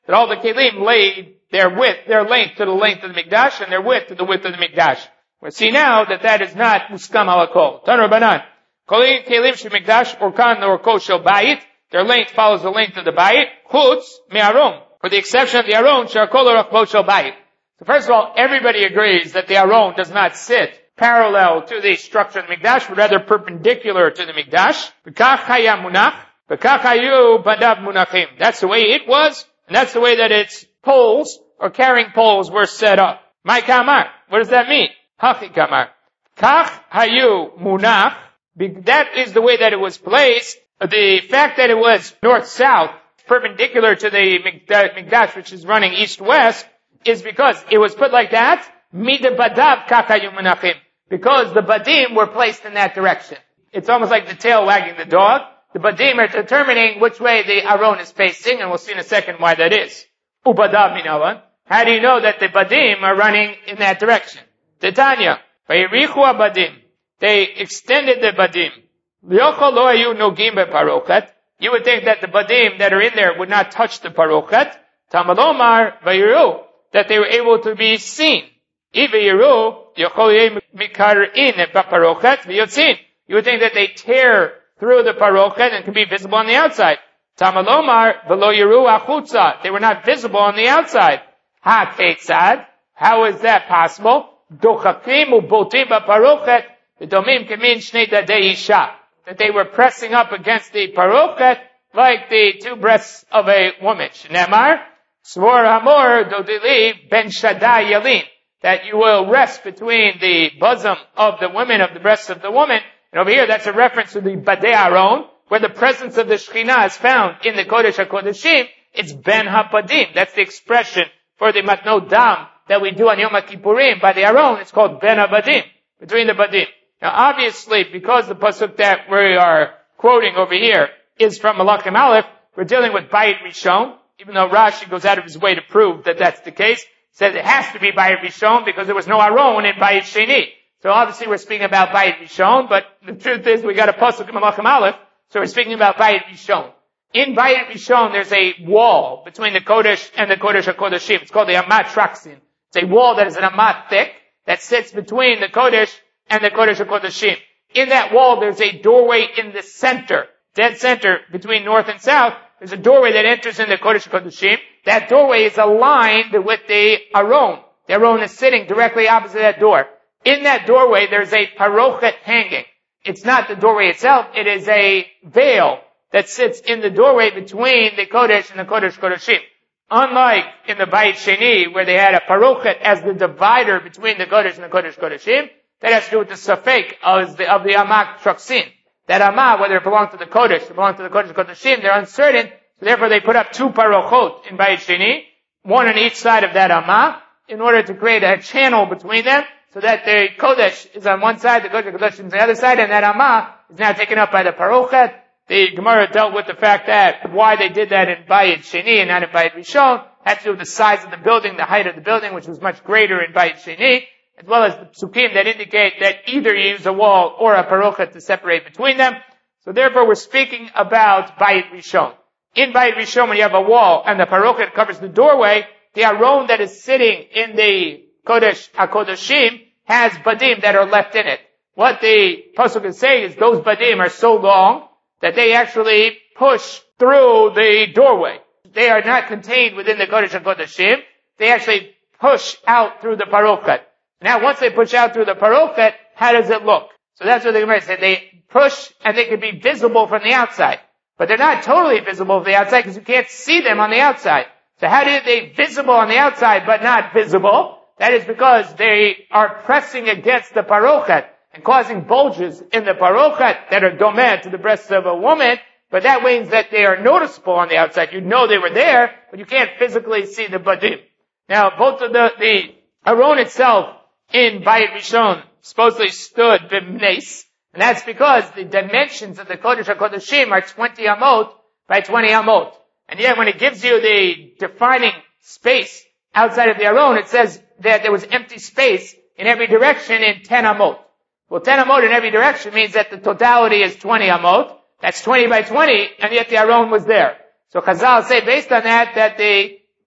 Speaker 1: that all the kelim laid their width, their length to the length of the mikdash, and their width to the width of the mikdash. We see now that that is not muskam alakol. Tan Rabbanan. Kolim kelim shel mikdash orkan or kol shel bayit. Their length follows the length of the bayit. Chutz me'aron. For the exception of the aron, shakol rachbo shel bayit. So first of all, everybody agrees that the aron does not sit parallel to the structure of the mikdash, but rather perpendicular to the mikdash. V'kach haya munach. V'kach hayu badav munachim. That's the way it was, and that's the way that its poles, or carrying poles, were set up. My kamar. What does that mean? Hachi kamar. Kach hayu munach. That is the way that it was placed. The fact that it was north-south, perpendicular to the mikdash, which is running east-west, is because it was put like that. Mida badav kach hayu munachim. Because the badim were placed in that direction. It's almost like the tail wagging the dog. The badim are determining which way the aron is facing, and we'll see in a second why that is. Ubadav minavan. How do you know that the badim are running in that direction? Titania. Vayirichu abadim. They extended the badim. Liyochol lo hayu nogim beparochet. You would think that the badim that are in there would not touch the parochet. Tamalomar vayiru. That they were able to be seen. Ivayiru yochol mikarin beparochet viyotzin. You would think that they tear through the parochet and can be visible on the outside. Tamalomar velo yiru achutza. They were not visible on the outside. Ha ketzad. How is that possible? Dochakim ubotim b'parochet v'domim kemin shnei dadei isha. That they were pressing up against the parochet like the two breasts of a woman. Shnemar svor hamor dodili ben shaddai yalin. That you will rest between the bosom of the women, of the breasts of the woman. And over here, that's a reference to the Badei Aron, where the presence of the Shekhinah is found in the Kodesh HaKodeshim. It's Ben HaPadim. That's the expression for the Matnot Dam that we do on Yom HaKippurim by the Aron. It's called Ben HaPadim, between the Padim. Now obviously, because the pasuk that we are quoting over here is from Malachim Aleph, we're dealing with Bayit Rishon, even though Rashi goes out of his way to prove that that's the case. Says it has to be Bayit Rishon because there was no Aron in Bayit Sheni. So obviously we're speaking about Bayit Rishon, but the truth is we got a pasuk in Malachim Aleph, so we're speaking about Bayit Rishon. In Bayit Rishon, there's a wall between the Kodesh and the Kodesh HaKodeshim. It's called the Amat Traksin. It's a wall that is an Amat thick that sits between the Kodesh and the Kodesh HaKodeshim. In that wall, there's a doorway in the center, dead center, between north and south. There's a doorway that enters in the Kodesh HaKodeshim. That doorway is aligned with the Aron. The Aron is sitting directly opposite that door. In that doorway, there's a parochet hanging. It's not the doorway itself, it is a veil that sits in the doorway between the Kodesh and the Kodesh Kodeshim. Unlike in the Bayit Sheni, where they had a parochet as the divider between the Kodesh and the Kodesh Kodeshim, that has to do with the safek of the, of the Amak Traksin. That Amah, whether it belonged to the Kodesh, it belonged to the Kodesh Kodeshim, they're uncertain, so therefore they put up two parochot in Bayit Sheni, one on each side of that Amah, in order to create a channel between them, so that the Kodesh is on one side, the Kodesh Kodeshim is on the other side, and that Amah is now taken up by the parochet. The Gemara dealt with the fact that why they did that in Bayit Sheni and not in Bayit Rishon had to do with the size of the building, the height of the building, which was much greater in Bayit Sheni, as well as the psukim that indicate that either you use a wall or a parochet to separate between them. So therefore we're speaking about Bayit Rishon. In Bayit Rishon, when you have a wall and the parochet covers the doorway, the Aron that is sitting in the Kodesh HaKodeshim has badim that are left in it. What the pasuk is saying is those badim are so long that they actually push through the doorway. They are not contained within the Kodesh HaKodeshim. They actually push out through the parochet. Now once they push out through the parochet, how does it look? So that's what the Gemara said. They push and they can be visible from the outside. But they're not totally visible from the outside because you can't see them on the outside. So how are they visible on the outside but not visible? That is because they are pressing against the parochet and causing bulges in the parochet that are domeh to the breasts of a woman, but that means that they are noticeable on the outside. You know they were there, but you can't physically see the badim. Now, both of the, the Aron itself in Bayit Rishon supposedly stood b'mnes, and that's because the dimensions of the Kodesh HaKodeshim are twenty amot by twenty amot. And yet when it gives you the defining space outside of the Aron, it says that there was empty space in every direction in ten amot. Well, ten amot in every direction means that the totality is twenty amot. That's twenty by twenty, and yet the Aron was there. So Chazal say, based on that, that the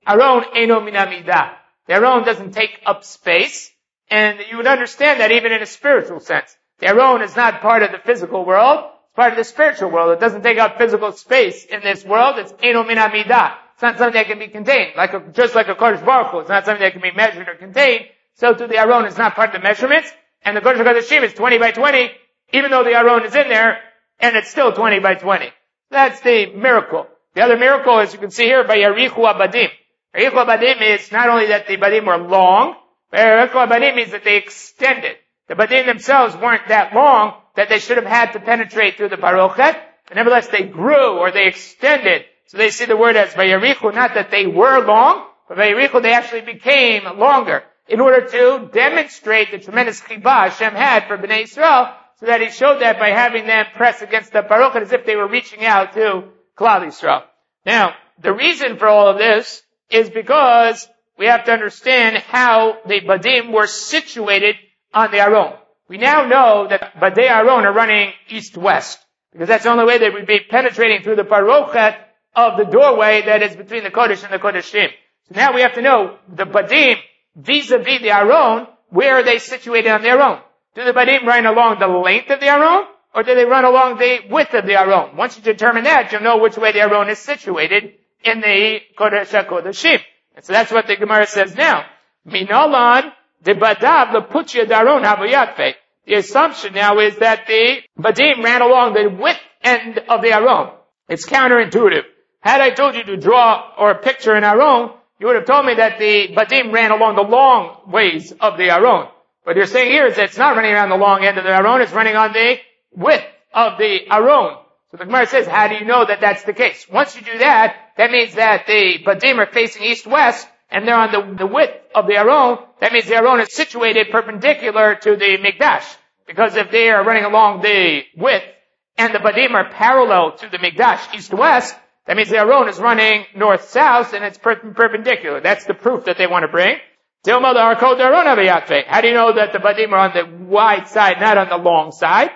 Speaker 1: Aron eno min hamidah. The Aron doesn't take up space, and you would understand that even in a spiritual sense. The Aron is not part of the physical world, it's part of the spiritual world. It doesn't take up physical space in this world. It's eno min hamidah. It's not something that can be contained, like a, just like a Kodesh Baruch Hu. It's not something that can be measured or contained. So to the Aron is not part of the measurements, and the Kodesh HaKodeshim is twenty by twenty, even though the Aron is in there, and it's still twenty by twenty. That's the miracle. The other miracle, as you can see here, by Yarichu Abadim. Yarichu Abadim is not only that the Badim were long, but Yarichu Abadim means that they extended. The Badim themselves weren't that long that they should have had to penetrate through the Parochet, but nevertheless they grew or they extended. So they see the word as Vayarichu, not that they were long, but Vayarichu they actually became longer in order to demonstrate the tremendous chibah Hashem had for Bnei Yisrael, so that he showed that by having them press against the Parochet as if they were reaching out to Klal Yisrael. Now, the reason for all of this is because we have to understand how the Badim were situated on the Aron. We now know that Badei Aron are running east-west, because that's the only way they would be penetrating through the Parochet of the doorway that is between the Kodesh and the Kodeshim. So now we have to know the Badim vis-a-vis the Aron, where are they situated on the Aron? Do the Badim run along the length of the Aron, or do they run along the width of the Aron? Once you determine that, you'll know which way the Aron is situated in the Kodesh HaKodeshim. And so that's what the Gemara says now. Minalan de Badav lepuchya daron havayatfe. The assumption now is that the Badim ran along the width end of the Aron. It's counterintuitive. Had I told you to draw or picture an Aron, you would have told me that the Badim ran along the long ways of the Aron. What you're saying here is that it's not running around the long end of the Aron, it's running on the width of the Aron. So the Gemara says, how do you know that that's the case? Once you do that, that means that the Badim are facing east-west, and they're on the, the width of the Aron. That means the Aron is situated perpendicular to the Mikdash. Because if they are running along the width, and the Badim are parallel to the Mikdash east-west, that means the Aron is running north-south, and it's per- perpendicular. That's the proof that they want to bring. How do you know that the Badim are on the wide side, not on the long side?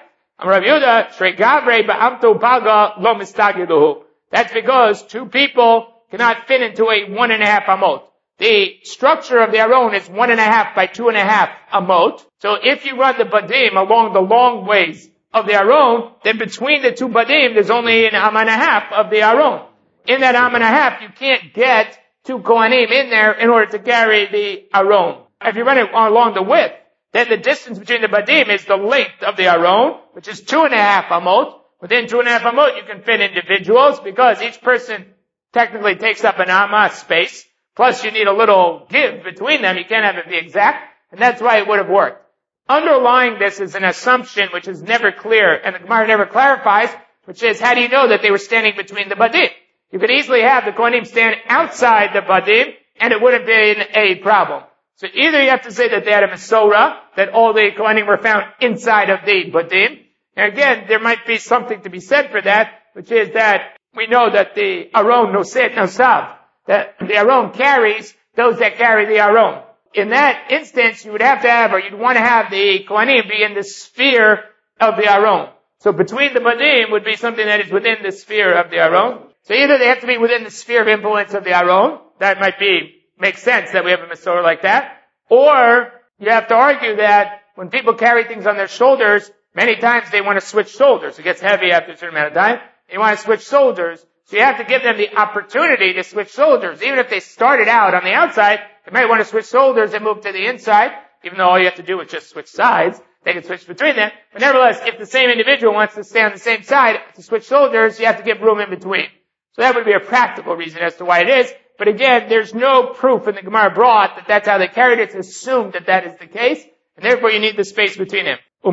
Speaker 1: That's because two people cannot fit into a one and a half amot. The structure of the Aron is one and a half by two and a half amot. So if you run the Badim along the long ways of the Aron, then between the two Badim, there's only an am and a half of the Aron. In that am and a half, you can't get two Kohanim in there in order to carry the Aron. If you run it along the width, then the distance between the Badim is the length of the Aron, which is two and a half amot. Within two and a half amot, you can fit individuals, because each person technically takes up an amma space. Plus, you need a little give between them. You can't have it be exact, and that's why it would have worked. Underlying this is an assumption which is never clear, and the Gemara never clarifies, which is, how do you know that they were standing between the Badim? You could easily have the Kohanim stand outside the Badim, and it wouldn't be a problem. So either you have to say that they had a Mesorah, that all the Kohanim were found inside of the Badim. And again, there might be something to be said for that, which is that we know that the Aron Noset Nosav, that the Aron carries those that carry the Aron. In that instance, you would have to have, or you'd want to have the Kohanim be in the sphere of the Aron. So between the Badim would be something that is within the sphere of the Aron. So either they have to be within the sphere of influence of the Aron, that might be, makes sense that we have a Mesorah like that, or you have to argue that when people carry things on their shoulders, many times they want to switch shoulders. It gets heavy after a certain amount of time. They want to switch shoulders. So you have to give them the opportunity to switch shoulders. Even if they started out on the outside, they might want to switch shoulders and move to the inside, even though all you have to do is just switch sides. They can switch between them. But nevertheless, if the same individual wants to stay on the same side to switch shoulders, you have to give room in between. So that would be a practical reason as to why it is. But again, there's no proof in the Gemara brought that that's how they carried it. It's assumed that that is the case. And therefore you need the space between them. How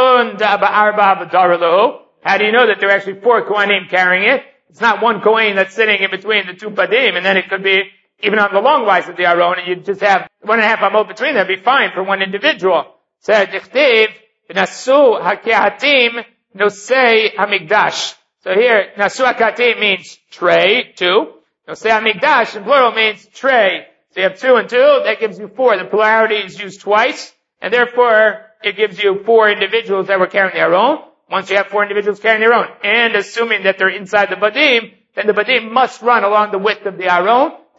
Speaker 1: do you know that there are actually four Kohanim carrying it? It's not one Kohen that's sitting in between the two Badim, and then it could be even on the long wise of the Aron, and you just have one and a half amot between them, be fine for one individual. So, Dichtiv, Nasu HaKehatim Nosei HaMikdash. So here, Nasu HaKehatim means tray, two. Nosei HaMikdash in plural means tray. So you have two and two, that gives you four. The plurality is used twice, and therefore it gives you four individuals that were carrying their own. Once you have four individuals carrying their own, and assuming that they're inside the Badim, then the Badim must run along the width of the Aron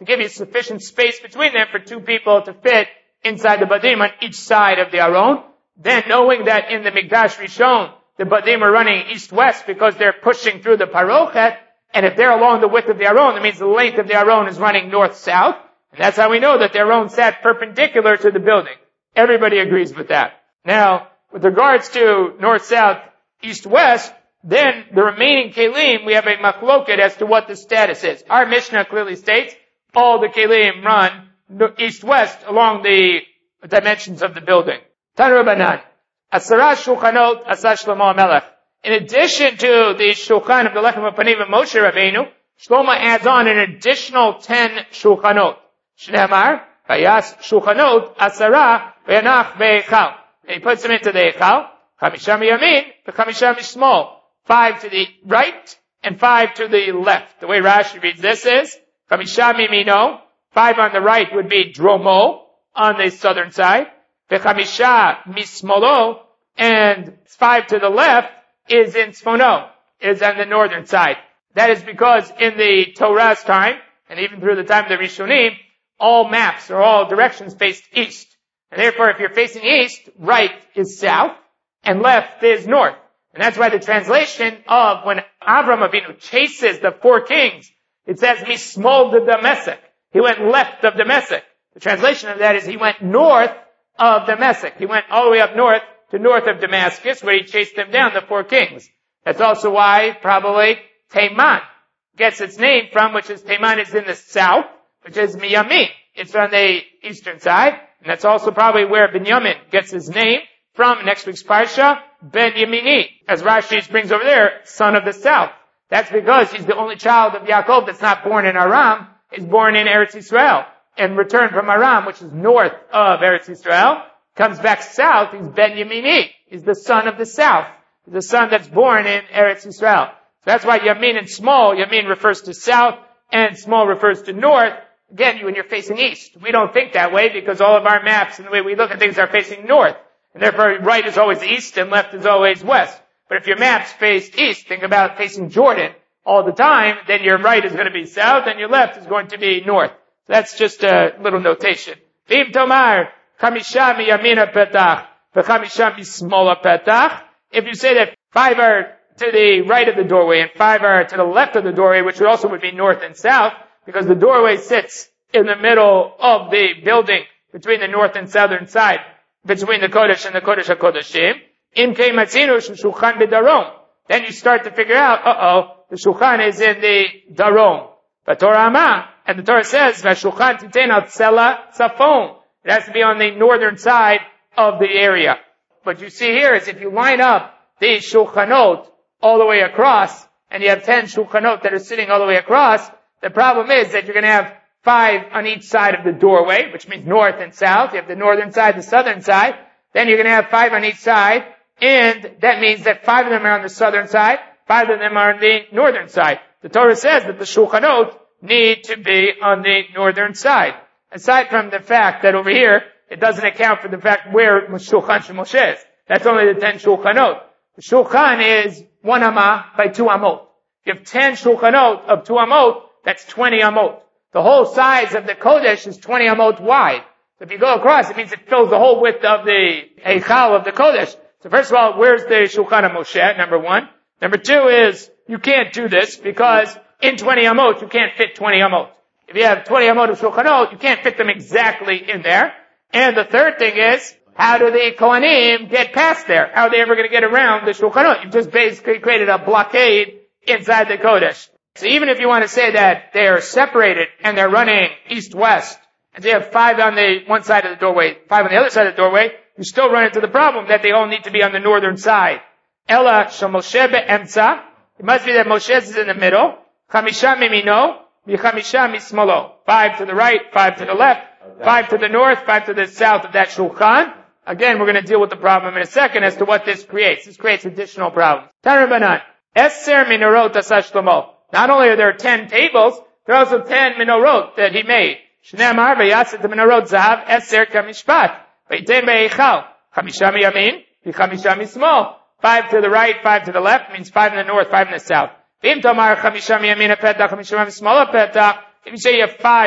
Speaker 1: to give you sufficient space between them for two people to fit inside the badim on each side of the aron. Then knowing that in the Mikdash Rishon, the badim are running east-west because they're pushing through the parochet, and if they're along the width of the aron, that means the length of the aron is running north-south, and that's how we know that the aron sat perpendicular to the building. Everybody agrees with that. Now, with regards to north-south, east-west, then the remaining kelim, we have a machloket as to what the status is. Our Mishnah clearly states all the kelim run east-west along the dimensions of the building. Tanu Rabbanan, Asara Shulchanot Asa Shlomo HaMelech. In addition to the Shulchan of the Lechem HaPanim of Moshe Rabbeinu, Shlomo adds on an additional ten Shulchanot. Shneamar, Vayas Shulchanot Asara V'yanach Ve'echal. And he puts them into the Echal. Chamisham Yamin, V'chamisham Yishmol. Five to the right and five to the left. The way Rashi reads this is, Chamisham Yamino, five on the right would be Dromo, on the southern side. V'chamisha Mismolo, and five to the left is in Tzfono, is on the northern side. That is because in the Torah's time, and even through the time of the Rishonim, all maps or all directions faced east. And therefore, if you're facing east, right is south, and left is north. And that's why the translation of when Avram Avinu chases the four kings, it says, Mismol de Damasek. He went left of Damasek. The translation of that is he went north of Damasek. He went all the way up north to north of Damascus, where he chased them down, the four kings. That's also why probably Teiman gets its name from, which is Teiman is in the south, which is Miyamin. It's on the eastern side. And that's also probably where Binyamin gets his name from next week's Parsha, Ben Yamini, as Rashi brings over there, son of the south. That's because he's the only child of Yaakov that's not born in Aram. He's born in Eretz Yisrael and returned from Aram, which is north of Eretz Yisrael, comes back south. He's Ben Yamini. He's the son of the south. He's the son that's born in Eretz Yisrael. So that's why Yamin and small, Yamin refers to south and small refers to north. Again, when you're facing east. We don't think that way because all of our maps and the way we look at things are facing north. And therefore, right is always east and left is always west. But if your maps face east, think about facing Jordan all the time, then your right is going to be south and your left is going to be north. So that's just a little notation. V'im tomar, chamisha miyamina petach, v'chamisha mismola petach. If you say that five are to the right of the doorway and five are to the left of the doorway, which also would be north and south, because the doorway sits in the middle of the building between the north and southern side, between the Kodesh and the Kodesh HaKodeshim. In Keimatzinu Shulchan B'Darom. Then you start to figure out, uh-oh, the Shulchan is in the Darom. But Torah Amah, and the Torah says, V'Shulchan Titen al Tzela Tzafon. It has to be on the northern side of the area. What you see here is if you line up the Shulchanot all the way across, and you have ten Shulchanot that are sitting all the way across, the problem is that you're going to have five on each side of the doorway, which means north and south. You have the northern side, the southern side. Then you're going to have five on each side, and that means that five of them are on the southern side, five of them are on the northern side. The Torah says that the Shulchanot need to be on the northern side. Aside from the fact that over here, it doesn't account for the fact where Shulchan Moshe is. That's only the ten Shulchanot. The Shulchan is one amah by two amot. You have ten Shulchanot of two amot, that's twenty amot. The whole size of the Kodesh is twenty amot wide. So if you go across, it means it fills the whole width of the Eichal of the Kodesh. So first of all, where's the Shulchan Moshe? Number one. Number two is, you can't do this because in twenty amot, you can't fit twenty amot. If you have twenty amot of Shulchanot, you can't fit them exactly in there. And the third thing is, how do the Kohanim get past there? How are they ever going to get around the Shulchanot? You've just basically created a blockade inside the Kodesh. So even if you want to say that they are separated and they're running east-west, and they have five on the one side of the doorway, five on the other side of the doorway, you still run into the problem that they all need to be on the northern side. Ella Moshe be'emtza. It must be that Moshe is in the middle. Chamisha mimino, v'chamisha mismolo. Five to the right, five to the left, five to the north, five to the south of that Shulchan. Again, we're going to deal with the problem in a second as to what this creates. This creates additional problems. Tanur Banan. Eser minorot asa Shlomo. Not only are there ten tables, there are also ten menorot that he made. Shnei amar v'yatzet menorot zahav eser kamishpat. V'yitem be'eichal. Chamisha miyamin, v'chamisha mismol. Five to the right, five to the left, means five in the north, five in the south. V'im tomar chamisha miyamin apetach, chamisha mismol apetach. If you say you have five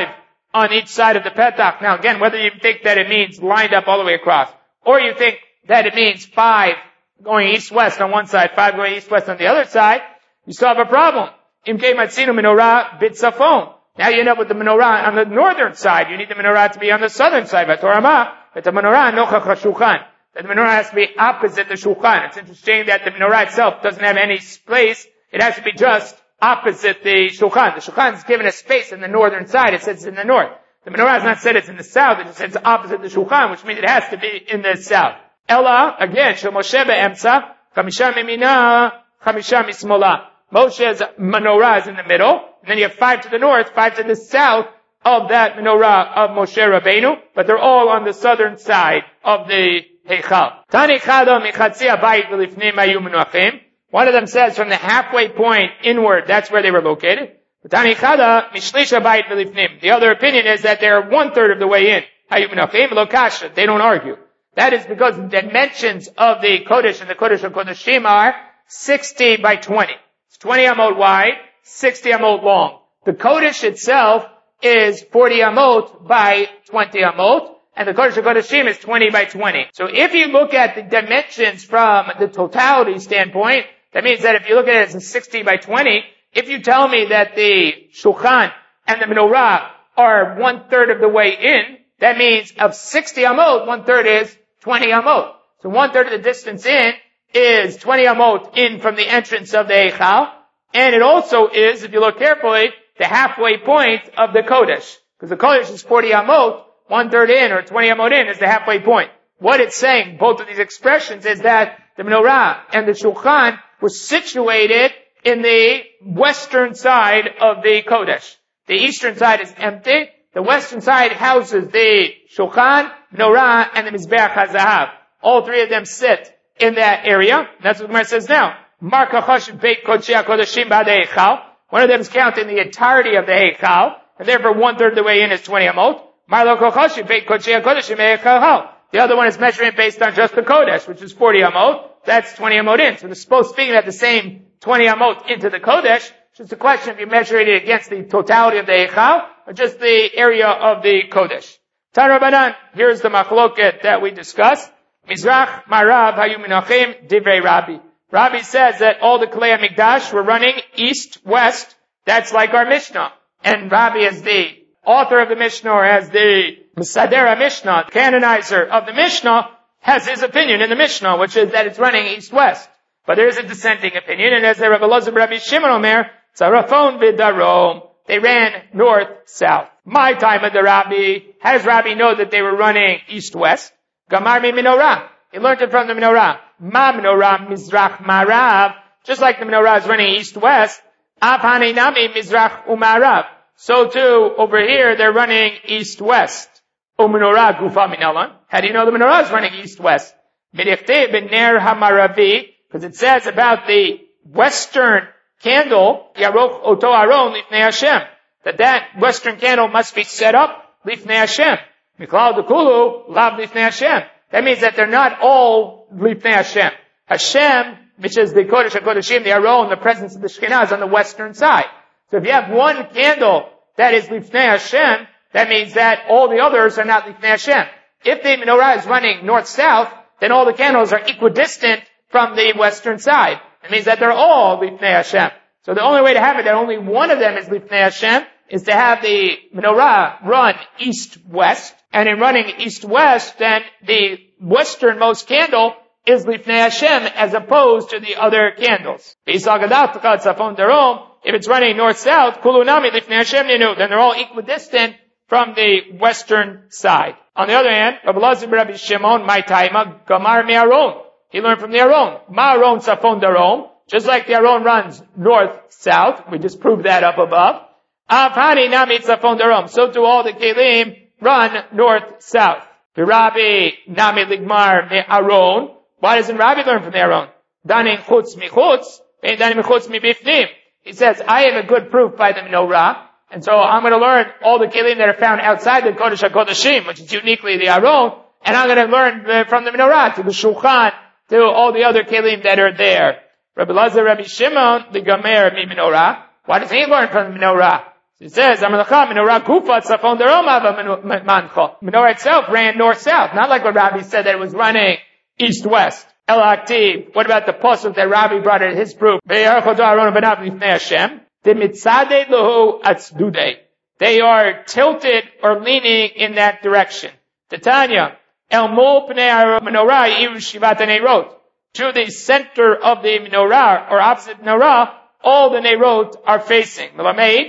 Speaker 1: on each side of the petach. Now again, whether you think that it means lined up all the way across, or you think that it means five going east-west on one side, five going east-west on the other side, you still have a problem. Imkei matzinu menorah bitzafon. Now you end up with the menorah on the northern side. You need the menorah to be on the southern side. But Torah, but the menorah nochach hashulchan. The menorah has to be opposite the shulchan. It's interesting that the menorah itself doesn't have any space. It has to be just opposite the shulchan. The shulchan is given a space in the northern side. It says it's in the north. The menorah is not said it's in the south. It just says it's opposite the shulchan, which means it has to be in the south. Ella, again, shel Moshe be'emtza, chamisha mimina, chamisha mismola. Moshe's menorah is in the middle, and then you have five to the north, five to the south of that menorah of Moshe Rabbeinu, but they're all on the southern side of the Heichal. Tani chada michatzi habayit v'lifnim hayu menuachim. One of them says from the halfway point inward, that's where they were located. Tani chada mishlish habayit v'lifnim. The other opinion is that they're one third of the way in. Hayu menuachim lo kasha. They don't argue. That is because the dimensions of the Kodesh and the Kodesh of Kodeshim are sixty by twenty. It's twenty amot wide, sixty amot long. The Kodesh itself is forty amot by twenty amot, and the Kodesh of Kodeshim is twenty by twenty. So if you look at the dimensions from the totality standpoint, that means that if you look at it as a sixty by twenty, if you tell me that the Shulchan and the Menorah are one third of the way in, that means of sixty amot, one third is twenty amot. So one third of the distance in is twenty amot in from the entrance of the Eichal, and it also is, if you look carefully, the halfway point of the Kodesh. Because the Kodesh is forty amot, one third in, or twenty amot in is the halfway point. What it's saying, both of these expressions, is that the Menorah and the Shulchan were situated in the western side of the Kodesh. The eastern side is empty. The western side houses the Shulchan, Menorah, and the Mizbeach HaZahav. All three of them sit in that area. That's what the Gemara says now. Mar kachosh beit kodshei hakodeshim b'adei Eichal. One of them is counting the entirety of the Eichal, and therefore one third of the way in is twenty amot. Mar lo kachosh beit kodshei hakodeshim b'Eichal. The other one is measuring based on just the Kodesh, which is forty amot. That's twenty amot in. So they're supposed to be at the same twenty amot into the Kodesh. It's just a question if you measure it against the totality of the Eichal, or just the area of the Kodesh. Tan Rabbanan, here's the machloket that we discussed. Mizrach, Marav, Hayu Menachim, Divrei Rabbi. Rabbi says that all the Kalei HaMikdash were running east-west. That's like our Mishnah. And Rabbi, as the author of the Mishnah, or as the Mesader Mishnah, canonizer of the Mishnah, has his opinion in the Mishnah, which is that it's running east-west. But there is a dissenting opinion, and as the Rabbi Elazar Rabbi Shimon Omer, Tzarafon v'darom. They ran north-south. My time of the Rabbi, how does Rabbi know that they were running east-west? Gamar mi menorah. He learned it from the menorah. Ma menorah mizrach marav. Just like the menorah is running east-west, av haninami mizrach umarav. So too, over here, they're running east-west. O menorah gufa minalan. How do you know the menorah is running east-west? Midichte b'ner hamaravi, because it says about the western candle, yaroch oto aron lifnei Hashem, that that western candle must be set up lifnei Hashem. Miklal dekulu lav lifnei Hashem. That means that they're not all lifnei Hashem. Hashem, which is the Kodesh HaKodeshim, the Aron, the presence of the Shekhinah, is on the western side. So if you have one candle that is lifnei Hashem, that means that all the others are not lifnei Hashem. If the menorah is running north-south, then all the candles are equidistant from the western side. It means that they're all lifnei Hashem. So the only way to have it that only one of them is lifnei Hashem is to have the menorah run east-west. And in running east-west, then the westernmost candle is lifnei Hashem as opposed to the other candles. If it's running north-south, kulunami lifnei Hashem ninu, then they're all equidistant from the western side. On the other hand, Rabbi Elazar Rabbi Shimon, my taima, gamar mi Aron. He learned from the Aron. Ma Aron safon darom. Just like the Aron runs north-south. We just proved that up above. Avhani nami safon darom. So do all the kelim run north-south. The Rabbi nami ligmar mi Aron. Why doesn't Rabbi learn from the Aron? Danin chutz mi chutz. Danin chutz mi bifnim. He says, I have a good proof by the menorah. And so I'm going to learn all the kelim that are found outside the Kodesh HaKodeshim, which is uniquely the Aron. And I'm going to learn from the menorah to the Shulchan, to all the other kelim that are there. Rabbi Elazar, Rabbi Shimon, the Gamer mi menorah. Why does he learn from the menorah? He says, menorah itself ran north-south. Not like what Rabbi said that it was running east-west. El Aktiv. What about the pasuk that Rabbi brought in his proof? They are tilted or leaning in that direction. Titania. El mol pnei menorah yiru shivat neirot. To the center of the menorah, or opposite menorah, all the neirot are facing. Melamed.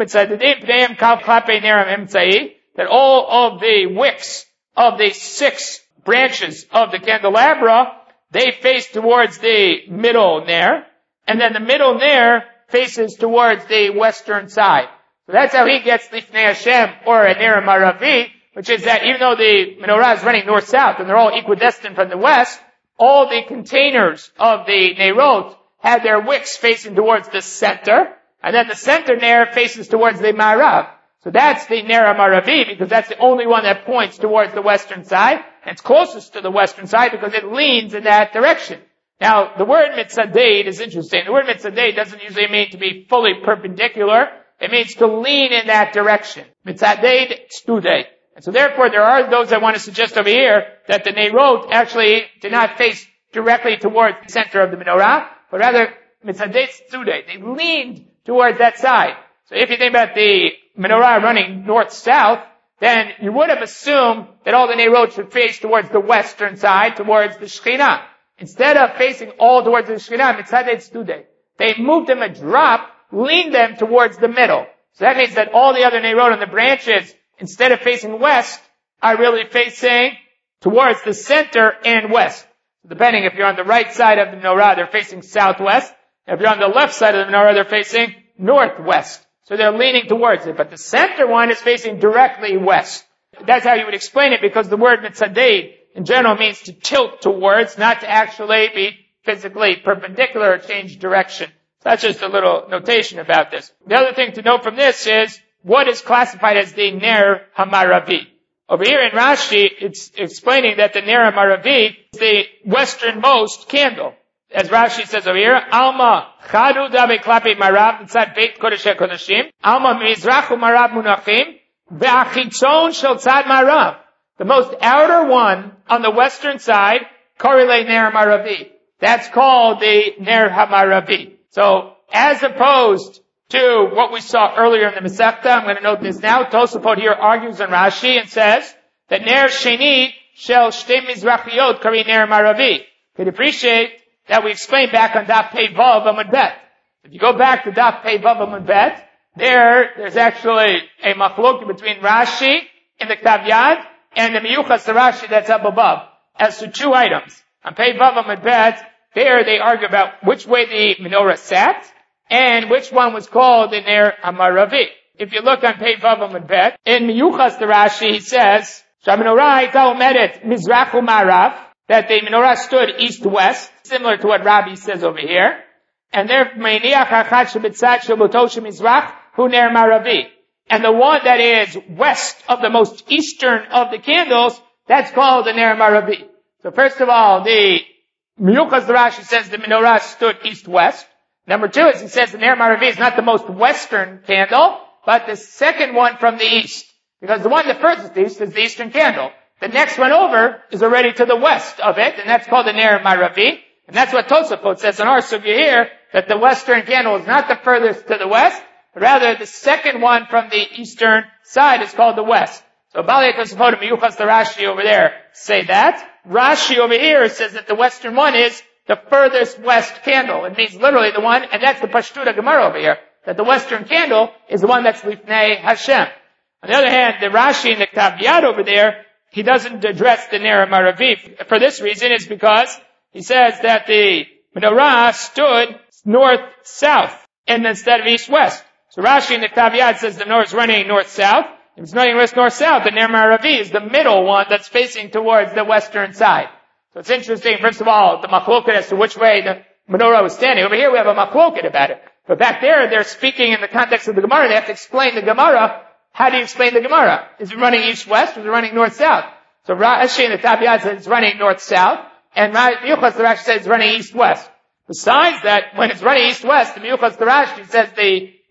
Speaker 1: That all of the wicks of the six branches of the candelabra, they face towards the middle ner, and then the middle ner faces towards the western side. So that's how he gets Lifnei Hashem, or a ner maravi, which is that even though the menorah is running north-south, and they're all equidistant from the west, all the containers of the nerot have their wicks facing towards the center, and then the center ner faces towards the marav. So that's the ner maravi, because that's the only one that points towards the western side. And it's closest to the western side because it leans in that direction. Now, the word mitzaded is interesting. The word mitzaded doesn't usually mean to be fully perpendicular. It means to lean in that direction. Mitzaded stude. And so therefore, there are those that want to suggest over here that the nerot actually did not face directly towards the center of the menorah, but rather mitzaded stude. They leaned towards that side. So if you think about the menorah running north-south, then you would have assumed that all the nerot should face towards the western side, towards the Shekhinah. Instead of facing all towards the Shekhinah, mitzaded stude. They moved them a drop, leaned them towards the middle. So that means that all the other nerot on the branches, instead of facing west, are really facing towards the center and west. Depending if you're on the right side of the menorah, they're facing southwest. If you're on the left side of the menorah, they're facing northwest. So they're leaning towards it. But the center one is facing directly west. That's how you would explain it, because the word mitzaded in general means to tilt towards, not to actually be physically perpendicular or change direction. So that's just a little notation about this. The other thing to note from this is what is classified as the ner hamaravi. Over here in Rashi, it's explaining that the ner hamaravi is the westernmost candle. As Rashi says over here, Alma chadu dabe klapi marav tzad beit kodesh kodeshim, Alma mizrachu marav munachim, ve'achitzon shel tzad marav. The most outer one on the western side, korele ner maravi. That's called the ner hamaravi. So, as opposed to what we saw earlier in the Masechta, I'm going to note this now. Tosafot here argues on Rashi and says that ner sheni shel shte mizrachiot kari ner maravi. You could appreciate that we explained back on Daf Pei Vav Amud Bet. If you go back to Daf Pei Vav Amud Bet, there, there's actually a machloket between Rashi in the Ktav Yad and the Miyuchas Rashi that's up above, as to two items. On Pei Vav Amud Bet, there they argue about which way the menorah sat, and which one was called the ner hamaravi. If you look on Pei Vav Amud Bet, in Miyuchas Rashi he says, Shamenorah ita omedet mizrachu marav, that the menorah stood east-west, similar to what Rabbi says over here. And there, meiniach hachad shebetzad shebutosh mizrach hu ner maravi. And the one that is west of the most eastern of the candles, that's called the ner maravi. So first of all, the Miyuchas Rashi says the menorah stood east-west. Number two is he says the ner maravi is not the most western candle, but the second one from the east. Because the one the furthest east is the eastern candle. The next one over is already to the west of it, and that's called the ner maravi. And that's what Tosafot says in our sugya here, that the western candle is not the furthest to the west, but rather the second one from the eastern side is called the west. So Balei Tosafot and Miyuchas the Rashi over there say that. Rashi over here says that the western one is the furthest west candle. It means literally the one, and that's the Pashtuta Gemara over here, that the western candle is the one that's Lifnei Hashem. On the other hand, the Rashi in the Ktav Yad over there, he doesn't address the ner maravi. For this reason, is because he says that the menorah stood north-south and instead of east-west. So Rashi in the Ktav Yad says the menorah is running north-south. If it's running north-south, the ner maravi is the middle one that's facing towards the western side. So it's interesting, first of all, the machloket as to which way the menorah was standing. Over here we have a machloket about it. But back there, they're speaking in the context of the Gemara. They have to explain the Gemara. How do you explain the Gemara? Is it running east-west or is it running north-south? So Rashi in the Ktav Yad says it's running north-south, and Miyuchas the Rashi says it's running east-west. Besides that, when it's running east-west, the Miyuchas the Rashi says the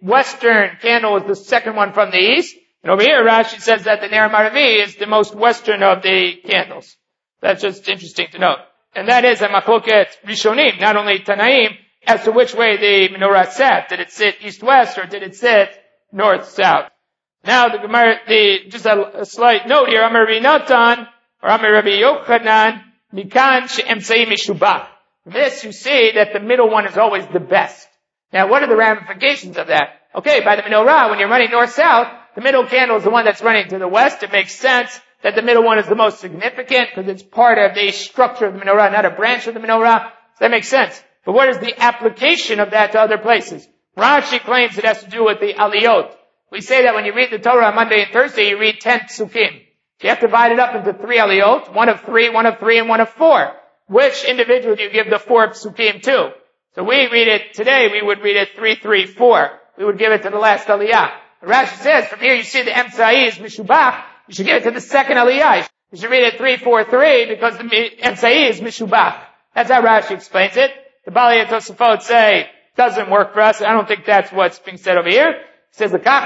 Speaker 1: western candle is the second one from the east. And over here, Rashi says that the Ner Maravi is the most western of the candles. That's just interesting to note. And that is a machloket Rishonim, not only Tanaim, as to which way the menorah sat. Did it sit east-west or did it sit north-south? Now the Gemara, the, just a, a slight note here, Amar Rabbi Natan, or Amar Rabbi Yochanan, Mikan she'emtzai mishubach. From this you see that the middle one is always the best. Now what are the ramifications of that? Okay, by the menorah, when you're running north-south, the middle candle is the one that's running to the west. It makes sense that the middle one is the most significant because it's part of the structure of the menorah, not a branch of the menorah. So that makes sense. But what is the application of that to other places? Rashi claims it has to do with the aliyot. We say that when you read the Torah on Monday and Thursday, you read ten psukim. You have to divide it up into three aliyot, one of three, one of three, and one of four. Which individual do you give the four psukim to? So we read it today, we would read it three, three, four. We would give it to the last aliyah. Rashi says, from here you see the emtzai is mishubach, you should give it to the second aliyah. You should read it three, four, three, because the emtzai is mishubach. That's how Rashi explains it. The Bali and Tosafot say, doesn't work for us. I don't think that's what's being said over here. It says, that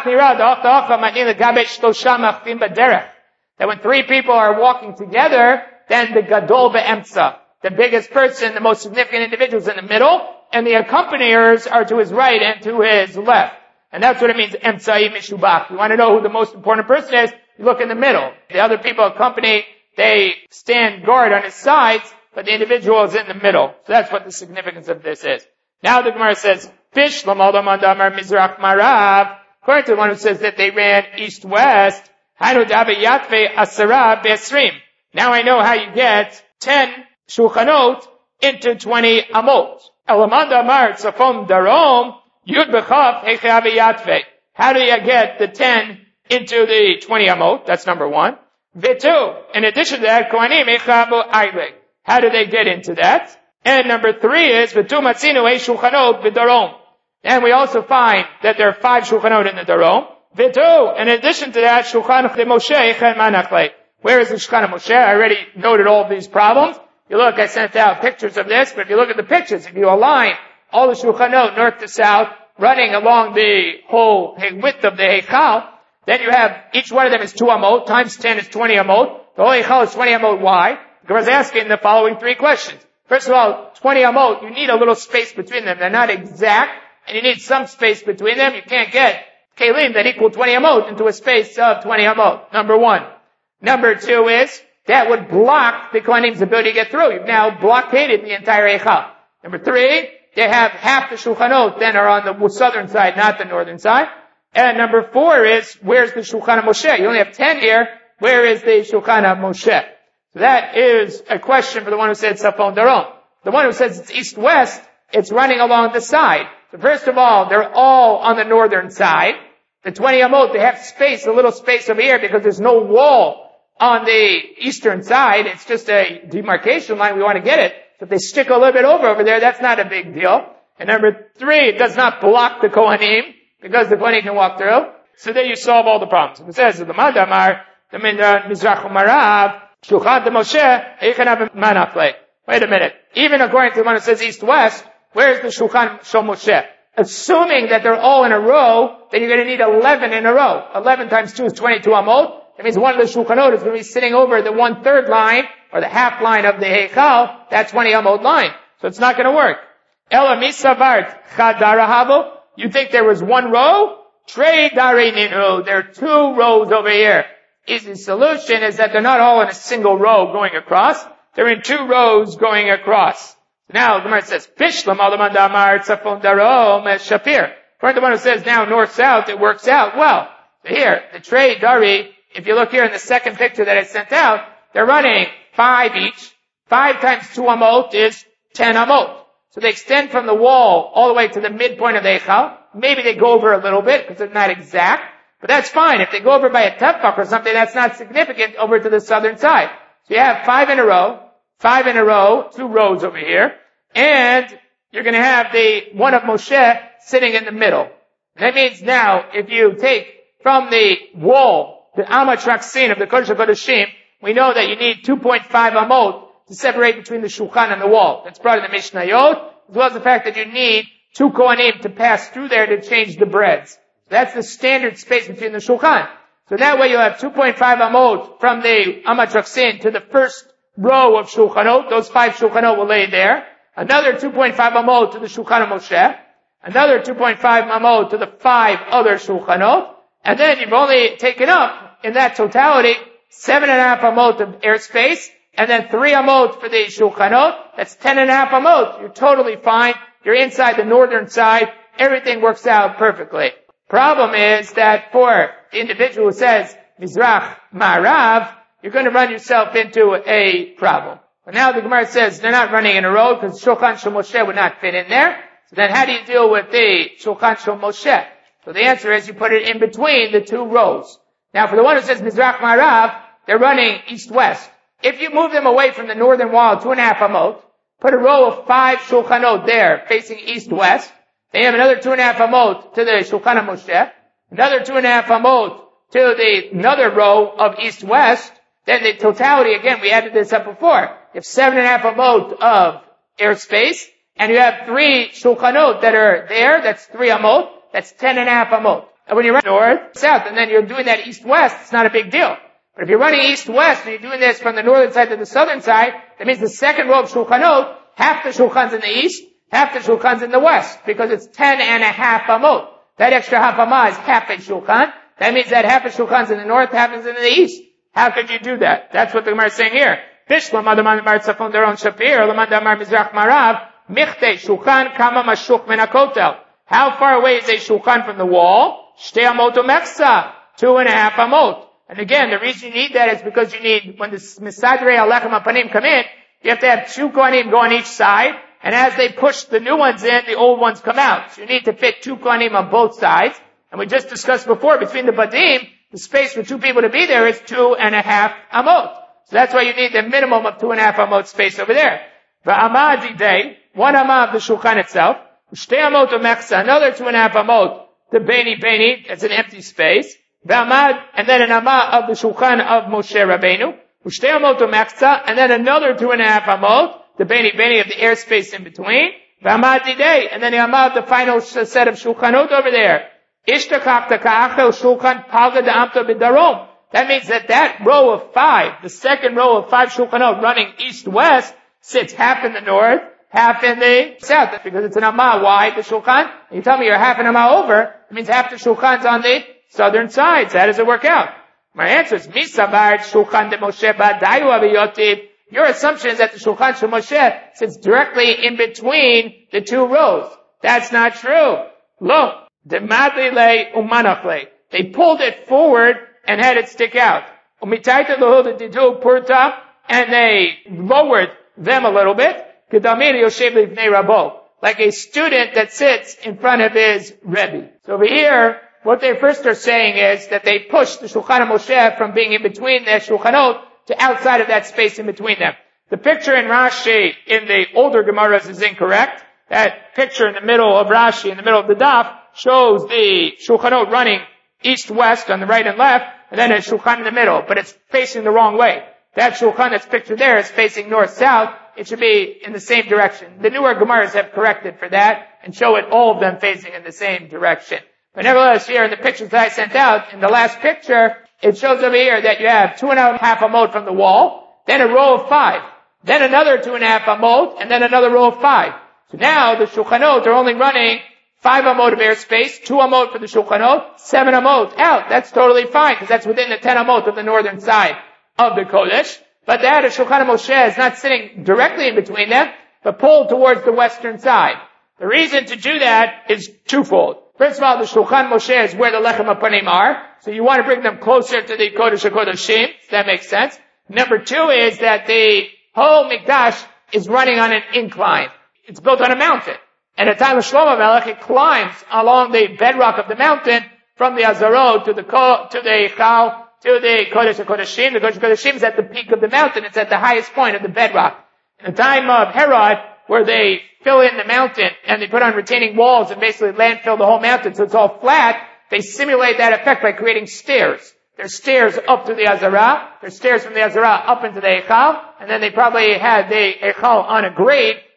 Speaker 1: when three people are walking together, then the gadol be'emtza, the biggest person, the most significant individual is in the middle, and the accompaniers are to his right and to his left. And that's what it means, emtzai mishubach. You want to know who the most important person is? You look in the middle. The other people accompany, they stand guard on his sides, but the individual is in the middle. So that's what the significance of this is. Now the Gemara says, Fish Lamal Damar Mizrach Marav. According to the one who says that they ran east-west, Hanu Dabe Yatve Asara Besrim. Now I know how you get ten shulchanot into twenty amot. Elamad Damar Tzafon Darom Yud B'chav Hechabe Yatve. How do you get the ten into the twenty amot? That's number one. Vitu. In addition to that, Kohanim Hechabu Aile. How do they get into that? And number three is, V'tu matzinu e shulchanot b'darom. And we also find that there are five shulchanot in the darom. V'tu, in addition to that, shulchan de Moshe echem manachle. Where is the shulchan of Moshe? I already noted all of these problems. You look, I sent out pictures of this, but if you look at the pictures, if you align all the shulchanot north to south, running along the whole width of the heichal, then you have, each one of them is two amot, times ten is twenty amot. The whole heichal is twenty amot. Why? Because I was asking the following three questions. First of all, twenty amot, you need a little space between them. They're not exact, and you need some space between them. You can't get kelim that equal twenty amot into a space of twenty amot. Number one. Number two is, that would block the Kohanim's ability to get through. You've now blockaded the entire Eichal. Number three, they have half the Shulchanot then are on the southern side, not the northern side. And number four is, where's the Shulchan Moshe? You only have ten here. Where is the Shulchan Moshe? So that is a question for the one who said Safon Darom. The one who says it's east-west, it's running along the side. So first of all, they're all on the northern side. The twenty amot, they have space, a little space over here because there's no wall on the eastern side. It's just a demarcation line. We want to get it. So if they stick a little bit over over there, that's not a big deal. And number three, it does not block the Kohanim because the Kohanim can walk through. So then you solve all the problems. It says, the Madamar, the Mizrach Marav, Shulchan de Moshe, Eichanav Manachle. Wait a minute. Even according to the one who says east-west, where's the Shulchan Shel Moshe? Assuming that they're all in a row, then you're going to need eleven in a row. eleven times two is twenty-two amot. That means one of the Shulchanot is going to be sitting over the one-third line, or the half line of the Heichal, that twenty amot line. So it's not going to work. Ela misavart chadarahavu. You think there was one row? Trei dari ninu. There are two rows over here. Easy solution is that they're not all in a single row going across. They're in two rows going across. Now, the Gemara says, Pishlam alaman damar tzafon darom shapir. According to the one who says now north-south, it works out well. So here, the trei dari, if you look here in the second picture that I sent out, they're running five each. Five times two amot is ten amot. So they extend from the wall all the way to the midpoint of the Eichal. Maybe they go over a little bit because they're not exact. But that's fine. If they go over by a tefach or something, that's not significant over to the southern side. So you have five in a row, five in a row, two rows over here, and you're going to have the one of Moshe sitting in the middle. And that means now, if you take from the wall, the Amatraxin of the Kodesh HaKodeshim, we know that you need two point five amot to separate between the Shulchan and the wall. That's brought in the Mishnayot, as well as the fact that you need two Kohanim to pass through there to change the breads. That's the standard space between the Shulchan. So that way you'll have two point five amot from the Amat Raksin to the first row of Shulchanot. Those five Shulchanot will lay there. Another two point five amot to the Shulchan of Moshe. Another two point five amot to the five other Shulchanot. And then you've only taken up, in that totality, seven and a half amot of airspace, and then three amot for the Shulchanot. That's ten and a half amot. You're totally fine. You're inside the northern side. Everything works out perfectly. Problem is that for the individual who says Mizrach Ma'arav, you're going to run yourself into a problem. But now the Gemara says they're not running in a row because Shulchan Shel Moshe would not fit in there. So then how do you deal with the Shulchan Shel Moshe? So the answer is you put it in between the two rows. Now for the one who says Mizrach Ma'arav, they're running east-west. If you move them away from the northern wall two and a half amot, put a row of five Shulchanot there facing east-west, they have another two and a half amot to the Shulchan of Moshe, another two and a half amot to the another row of east-west. Then the totality, again, we added this up before. You have seven and a half amot of airspace, and you have three Shulchanot that are there. That's three amot. That's ten and a half amot. And when you're running north, south, and then you're doing that east-west, it's not a big deal. But if you're running east-west and you're doing this from the northern side to the southern side, that means the second row of Shulchanot, half the Shulchan's in the east, half the Shulchan's in the west, because it's ten and a half amot. That extra half amah is half a Shulchan. That means that half a Shulchan's in the north, half is in the east. How could you do that? That's what the Gemara is saying here. Bishlam Adaman Mar Tzafon Daron Shapir, Lamanda Mar Mizrach Marav, Michte Shulchan Kama Mashuk Menakotel. How far away is a Shulchan from the wall? Shte amot umeksa, two and a half amot. And again, the reason you need that is because you need, when the Misadrei Alechem Apanim come in, you have to have two Kohanim go on each side, and as they push the new ones in, the old ones come out. So you need to fit two Kohanim on both sides. And we just discussed before, between the Badim, the space for two people to be there is two and a half amot. So that's why you need the minimum of two and a half amot space over there. V'amah didei, one amah of the Shulchan itself, Shtei amot umeksa, another two and a half amot, the Beni Beni, it's an empty space. V'amad, and then an amah of the Shulchan of Moshe Rabbeinu, Shtei amot umeksa, and then another two and a half amot, the Beni Beni of the airspace in between. V'amad didei, and then the amah of the final set of Shulchanot over there. Ishtakakta ka'achel Shulchan palga da'amta b'darom. That means that that row of five, the second row of five Shulchanot running east-west, sits half in the north, half in the south. That's because it's an amah wide, the Shulchan. And you tell me you're half an amah over, it means half the Shulchan's on the southern side. So how does it work out? My answer is, Misabar Shulchan de Moshe ba'dayu aviyotiv. Your assumption is that the Shulchan Shel Moshe sits directly in between the two rows. That's not true. Look. They pulled it forward and had it stick out. And they lowered them a little bit. Like a student that sits in front of his Rebbe. So over here, what they first are saying is that they pushed the Shulchan of Moshe from being in between their Shulchanot to outside of that space in between them. The picture in Rashi in the older Gemaras is incorrect. That picture in the middle of Rashi, in the middle of the daf, shows the Shulchanot running east-west on the right and left, and then a Shulchan in the middle, but it's facing the wrong way. That Shulchan that's pictured there is facing north-south. It should be in the same direction. The newer Gemaras have corrected for that and show it all of them facing in the same direction. But nevertheless, here in the pictures that I sent out, in the last picture, it shows over here that you have two and a half amot from the wall, then a row of five, then another two and a half amot, and then another row of five. So now the Shulchanot are only running five amot of airspace, two amot for the Shulchanot, seven amot out. That's totally fine, because that's within the ten amot of the northern side of the Kodesh. But that a Shulchan of Moshe is not sitting directly in between them, but pulled towards the western side. The reason to do that is twofold. First of all, the Shulchan Moshe is where the Lechem Apanim are, so you want to bring them closer to the Kodesh HaKodeshim. That makes sense. Number two is that the whole Mikdash is running on an incline. It's built on a mountain. And at the time of Shlomo Melech, it climbs along the bedrock of the mountain from the Azarot to the Ko, to the Eichal, to the Kodesh HaKodeshim. The Kodesh HaKodeshim is at the peak of the mountain. It's at the highest point of the bedrock. In the time of Herod, where they fill in the mountain and they put on retaining walls and basically landfill the whole mountain so it's all flat, they simulate that effect by creating stairs. There's stairs up to the Azarah, there's stairs from the Azarah up into the Eichal, and then they probably had the Eichal on a grade,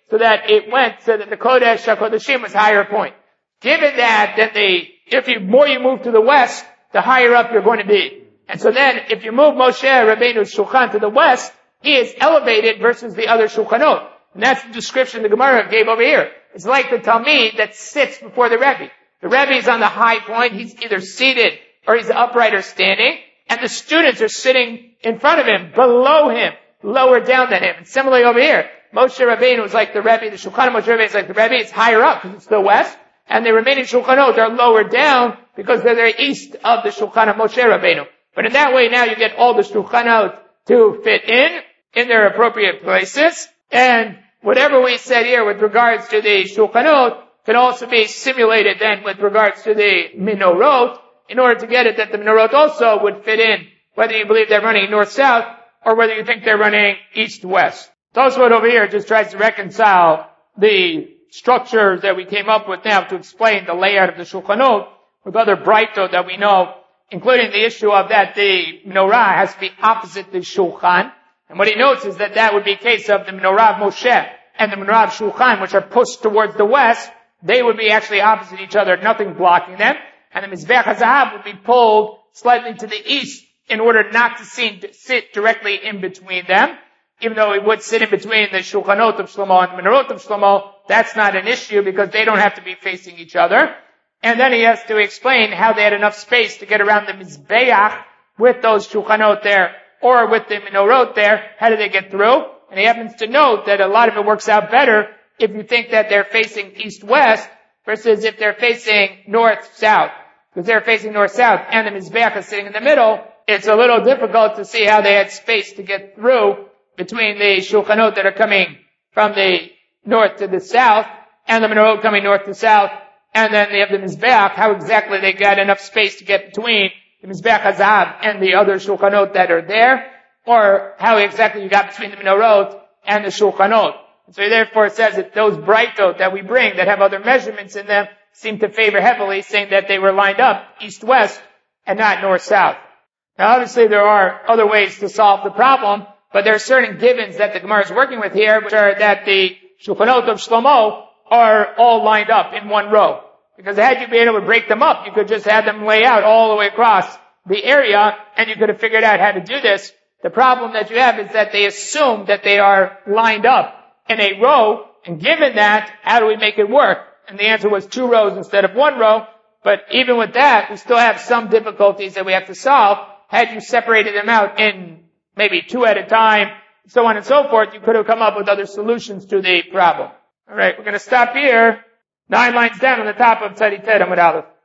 Speaker 1: so that it went so that the Kodesh HaKodeshim was higher point. Given that, then the, if you, more you move to the west, the higher up you're going to be. And so then, if you move Moshe Rabbeinu's Shulchan to the west, he is elevated versus the other Shulchanot. And that's the description the Gemara gave over here. It's like the Talmid that sits before the Rebbe. The Rebbe is on the high point, he's either seated or he's upright or standing, and the students are sitting in front of him, below him, lower down than him. And similarly over here, Moshe Rabbeinu is like the Rebbe, the Shulchan of Moshe Rabbeinu is like the Rebbe, it's higher up because it's the west, and the remaining Shulchanot are lower down because they're the east of the Shulchan of Moshe Rabbeinu. But in that way now you get all the Shulchanot to fit in, in their appropriate places, and whatever we said here with regards to the Shulchanot can also be simulated then with regards to the Minorot, in order to get it that the Minorot also would fit in, whether you believe they're running north-south, or whether you think they're running east-west. Tosfot over here just tries to reconcile the structures that we came up with now to explain the layout of the Shulchanot with other Braitot that we know, including the issue of that the Menorah has to be opposite the Shulchan. And what he notes is that that would be a case of the Menorah of Moshe and the Menorah of Shulchan, which are pushed towards the west. They would be actually opposite each other, nothing blocking them. And the Mizbeach HaZahav would be pulled slightly to the east in order not to sit directly in between them. Even though it would sit in between the Shulchanot of Shlomo and the Menorot of Shlomo, that's not an issue because they don't have to be facing each other. And then he has to explain how they had enough space to get around the Mizbeach with those Shulchanot there, or with the Menorot there. How did they get through? And he happens to note that a lot of it works out better if you think that they're facing east-west versus if they're facing north-south. Because they're facing north-south and the Mizbeach is sitting in the middle, it's a little difficult to see how they had space to get through between the Shulchanot that are coming from the north to the south and the Menorot coming north to south, and then they have the Mizbeach, how exactly they got enough space to get between the Mizbeach HaZahav and the other Shulchanot that are there, or how exactly you got between the Menorot and the Shulchanot. So therefore it says that those Braitot that we bring that have other measurements in them seem to favor heavily, saying that they were lined up east-west and not north-south. Now obviously there are other ways to solve the problem, but there are certain givens that the Gemara is working with here, which are that the Shulchanot of Shlomo are all lined up in one row. Because had you been able to break them up, you could just have them lay out all the way across the area, and you could have figured out how to do this. The problem that you have is that they assume that they are lined up in a row, and given that, how do we make it work? And the answer was two rows instead of one row, but even with that, we still have some difficulties that we have to solve. Had you separated them out in maybe two at a time, so on and so forth, you could have come up with other solutions to the problem. Alright, we're going to stop here. Nine lines down on the top of Tzadi Ted Amud Aleph.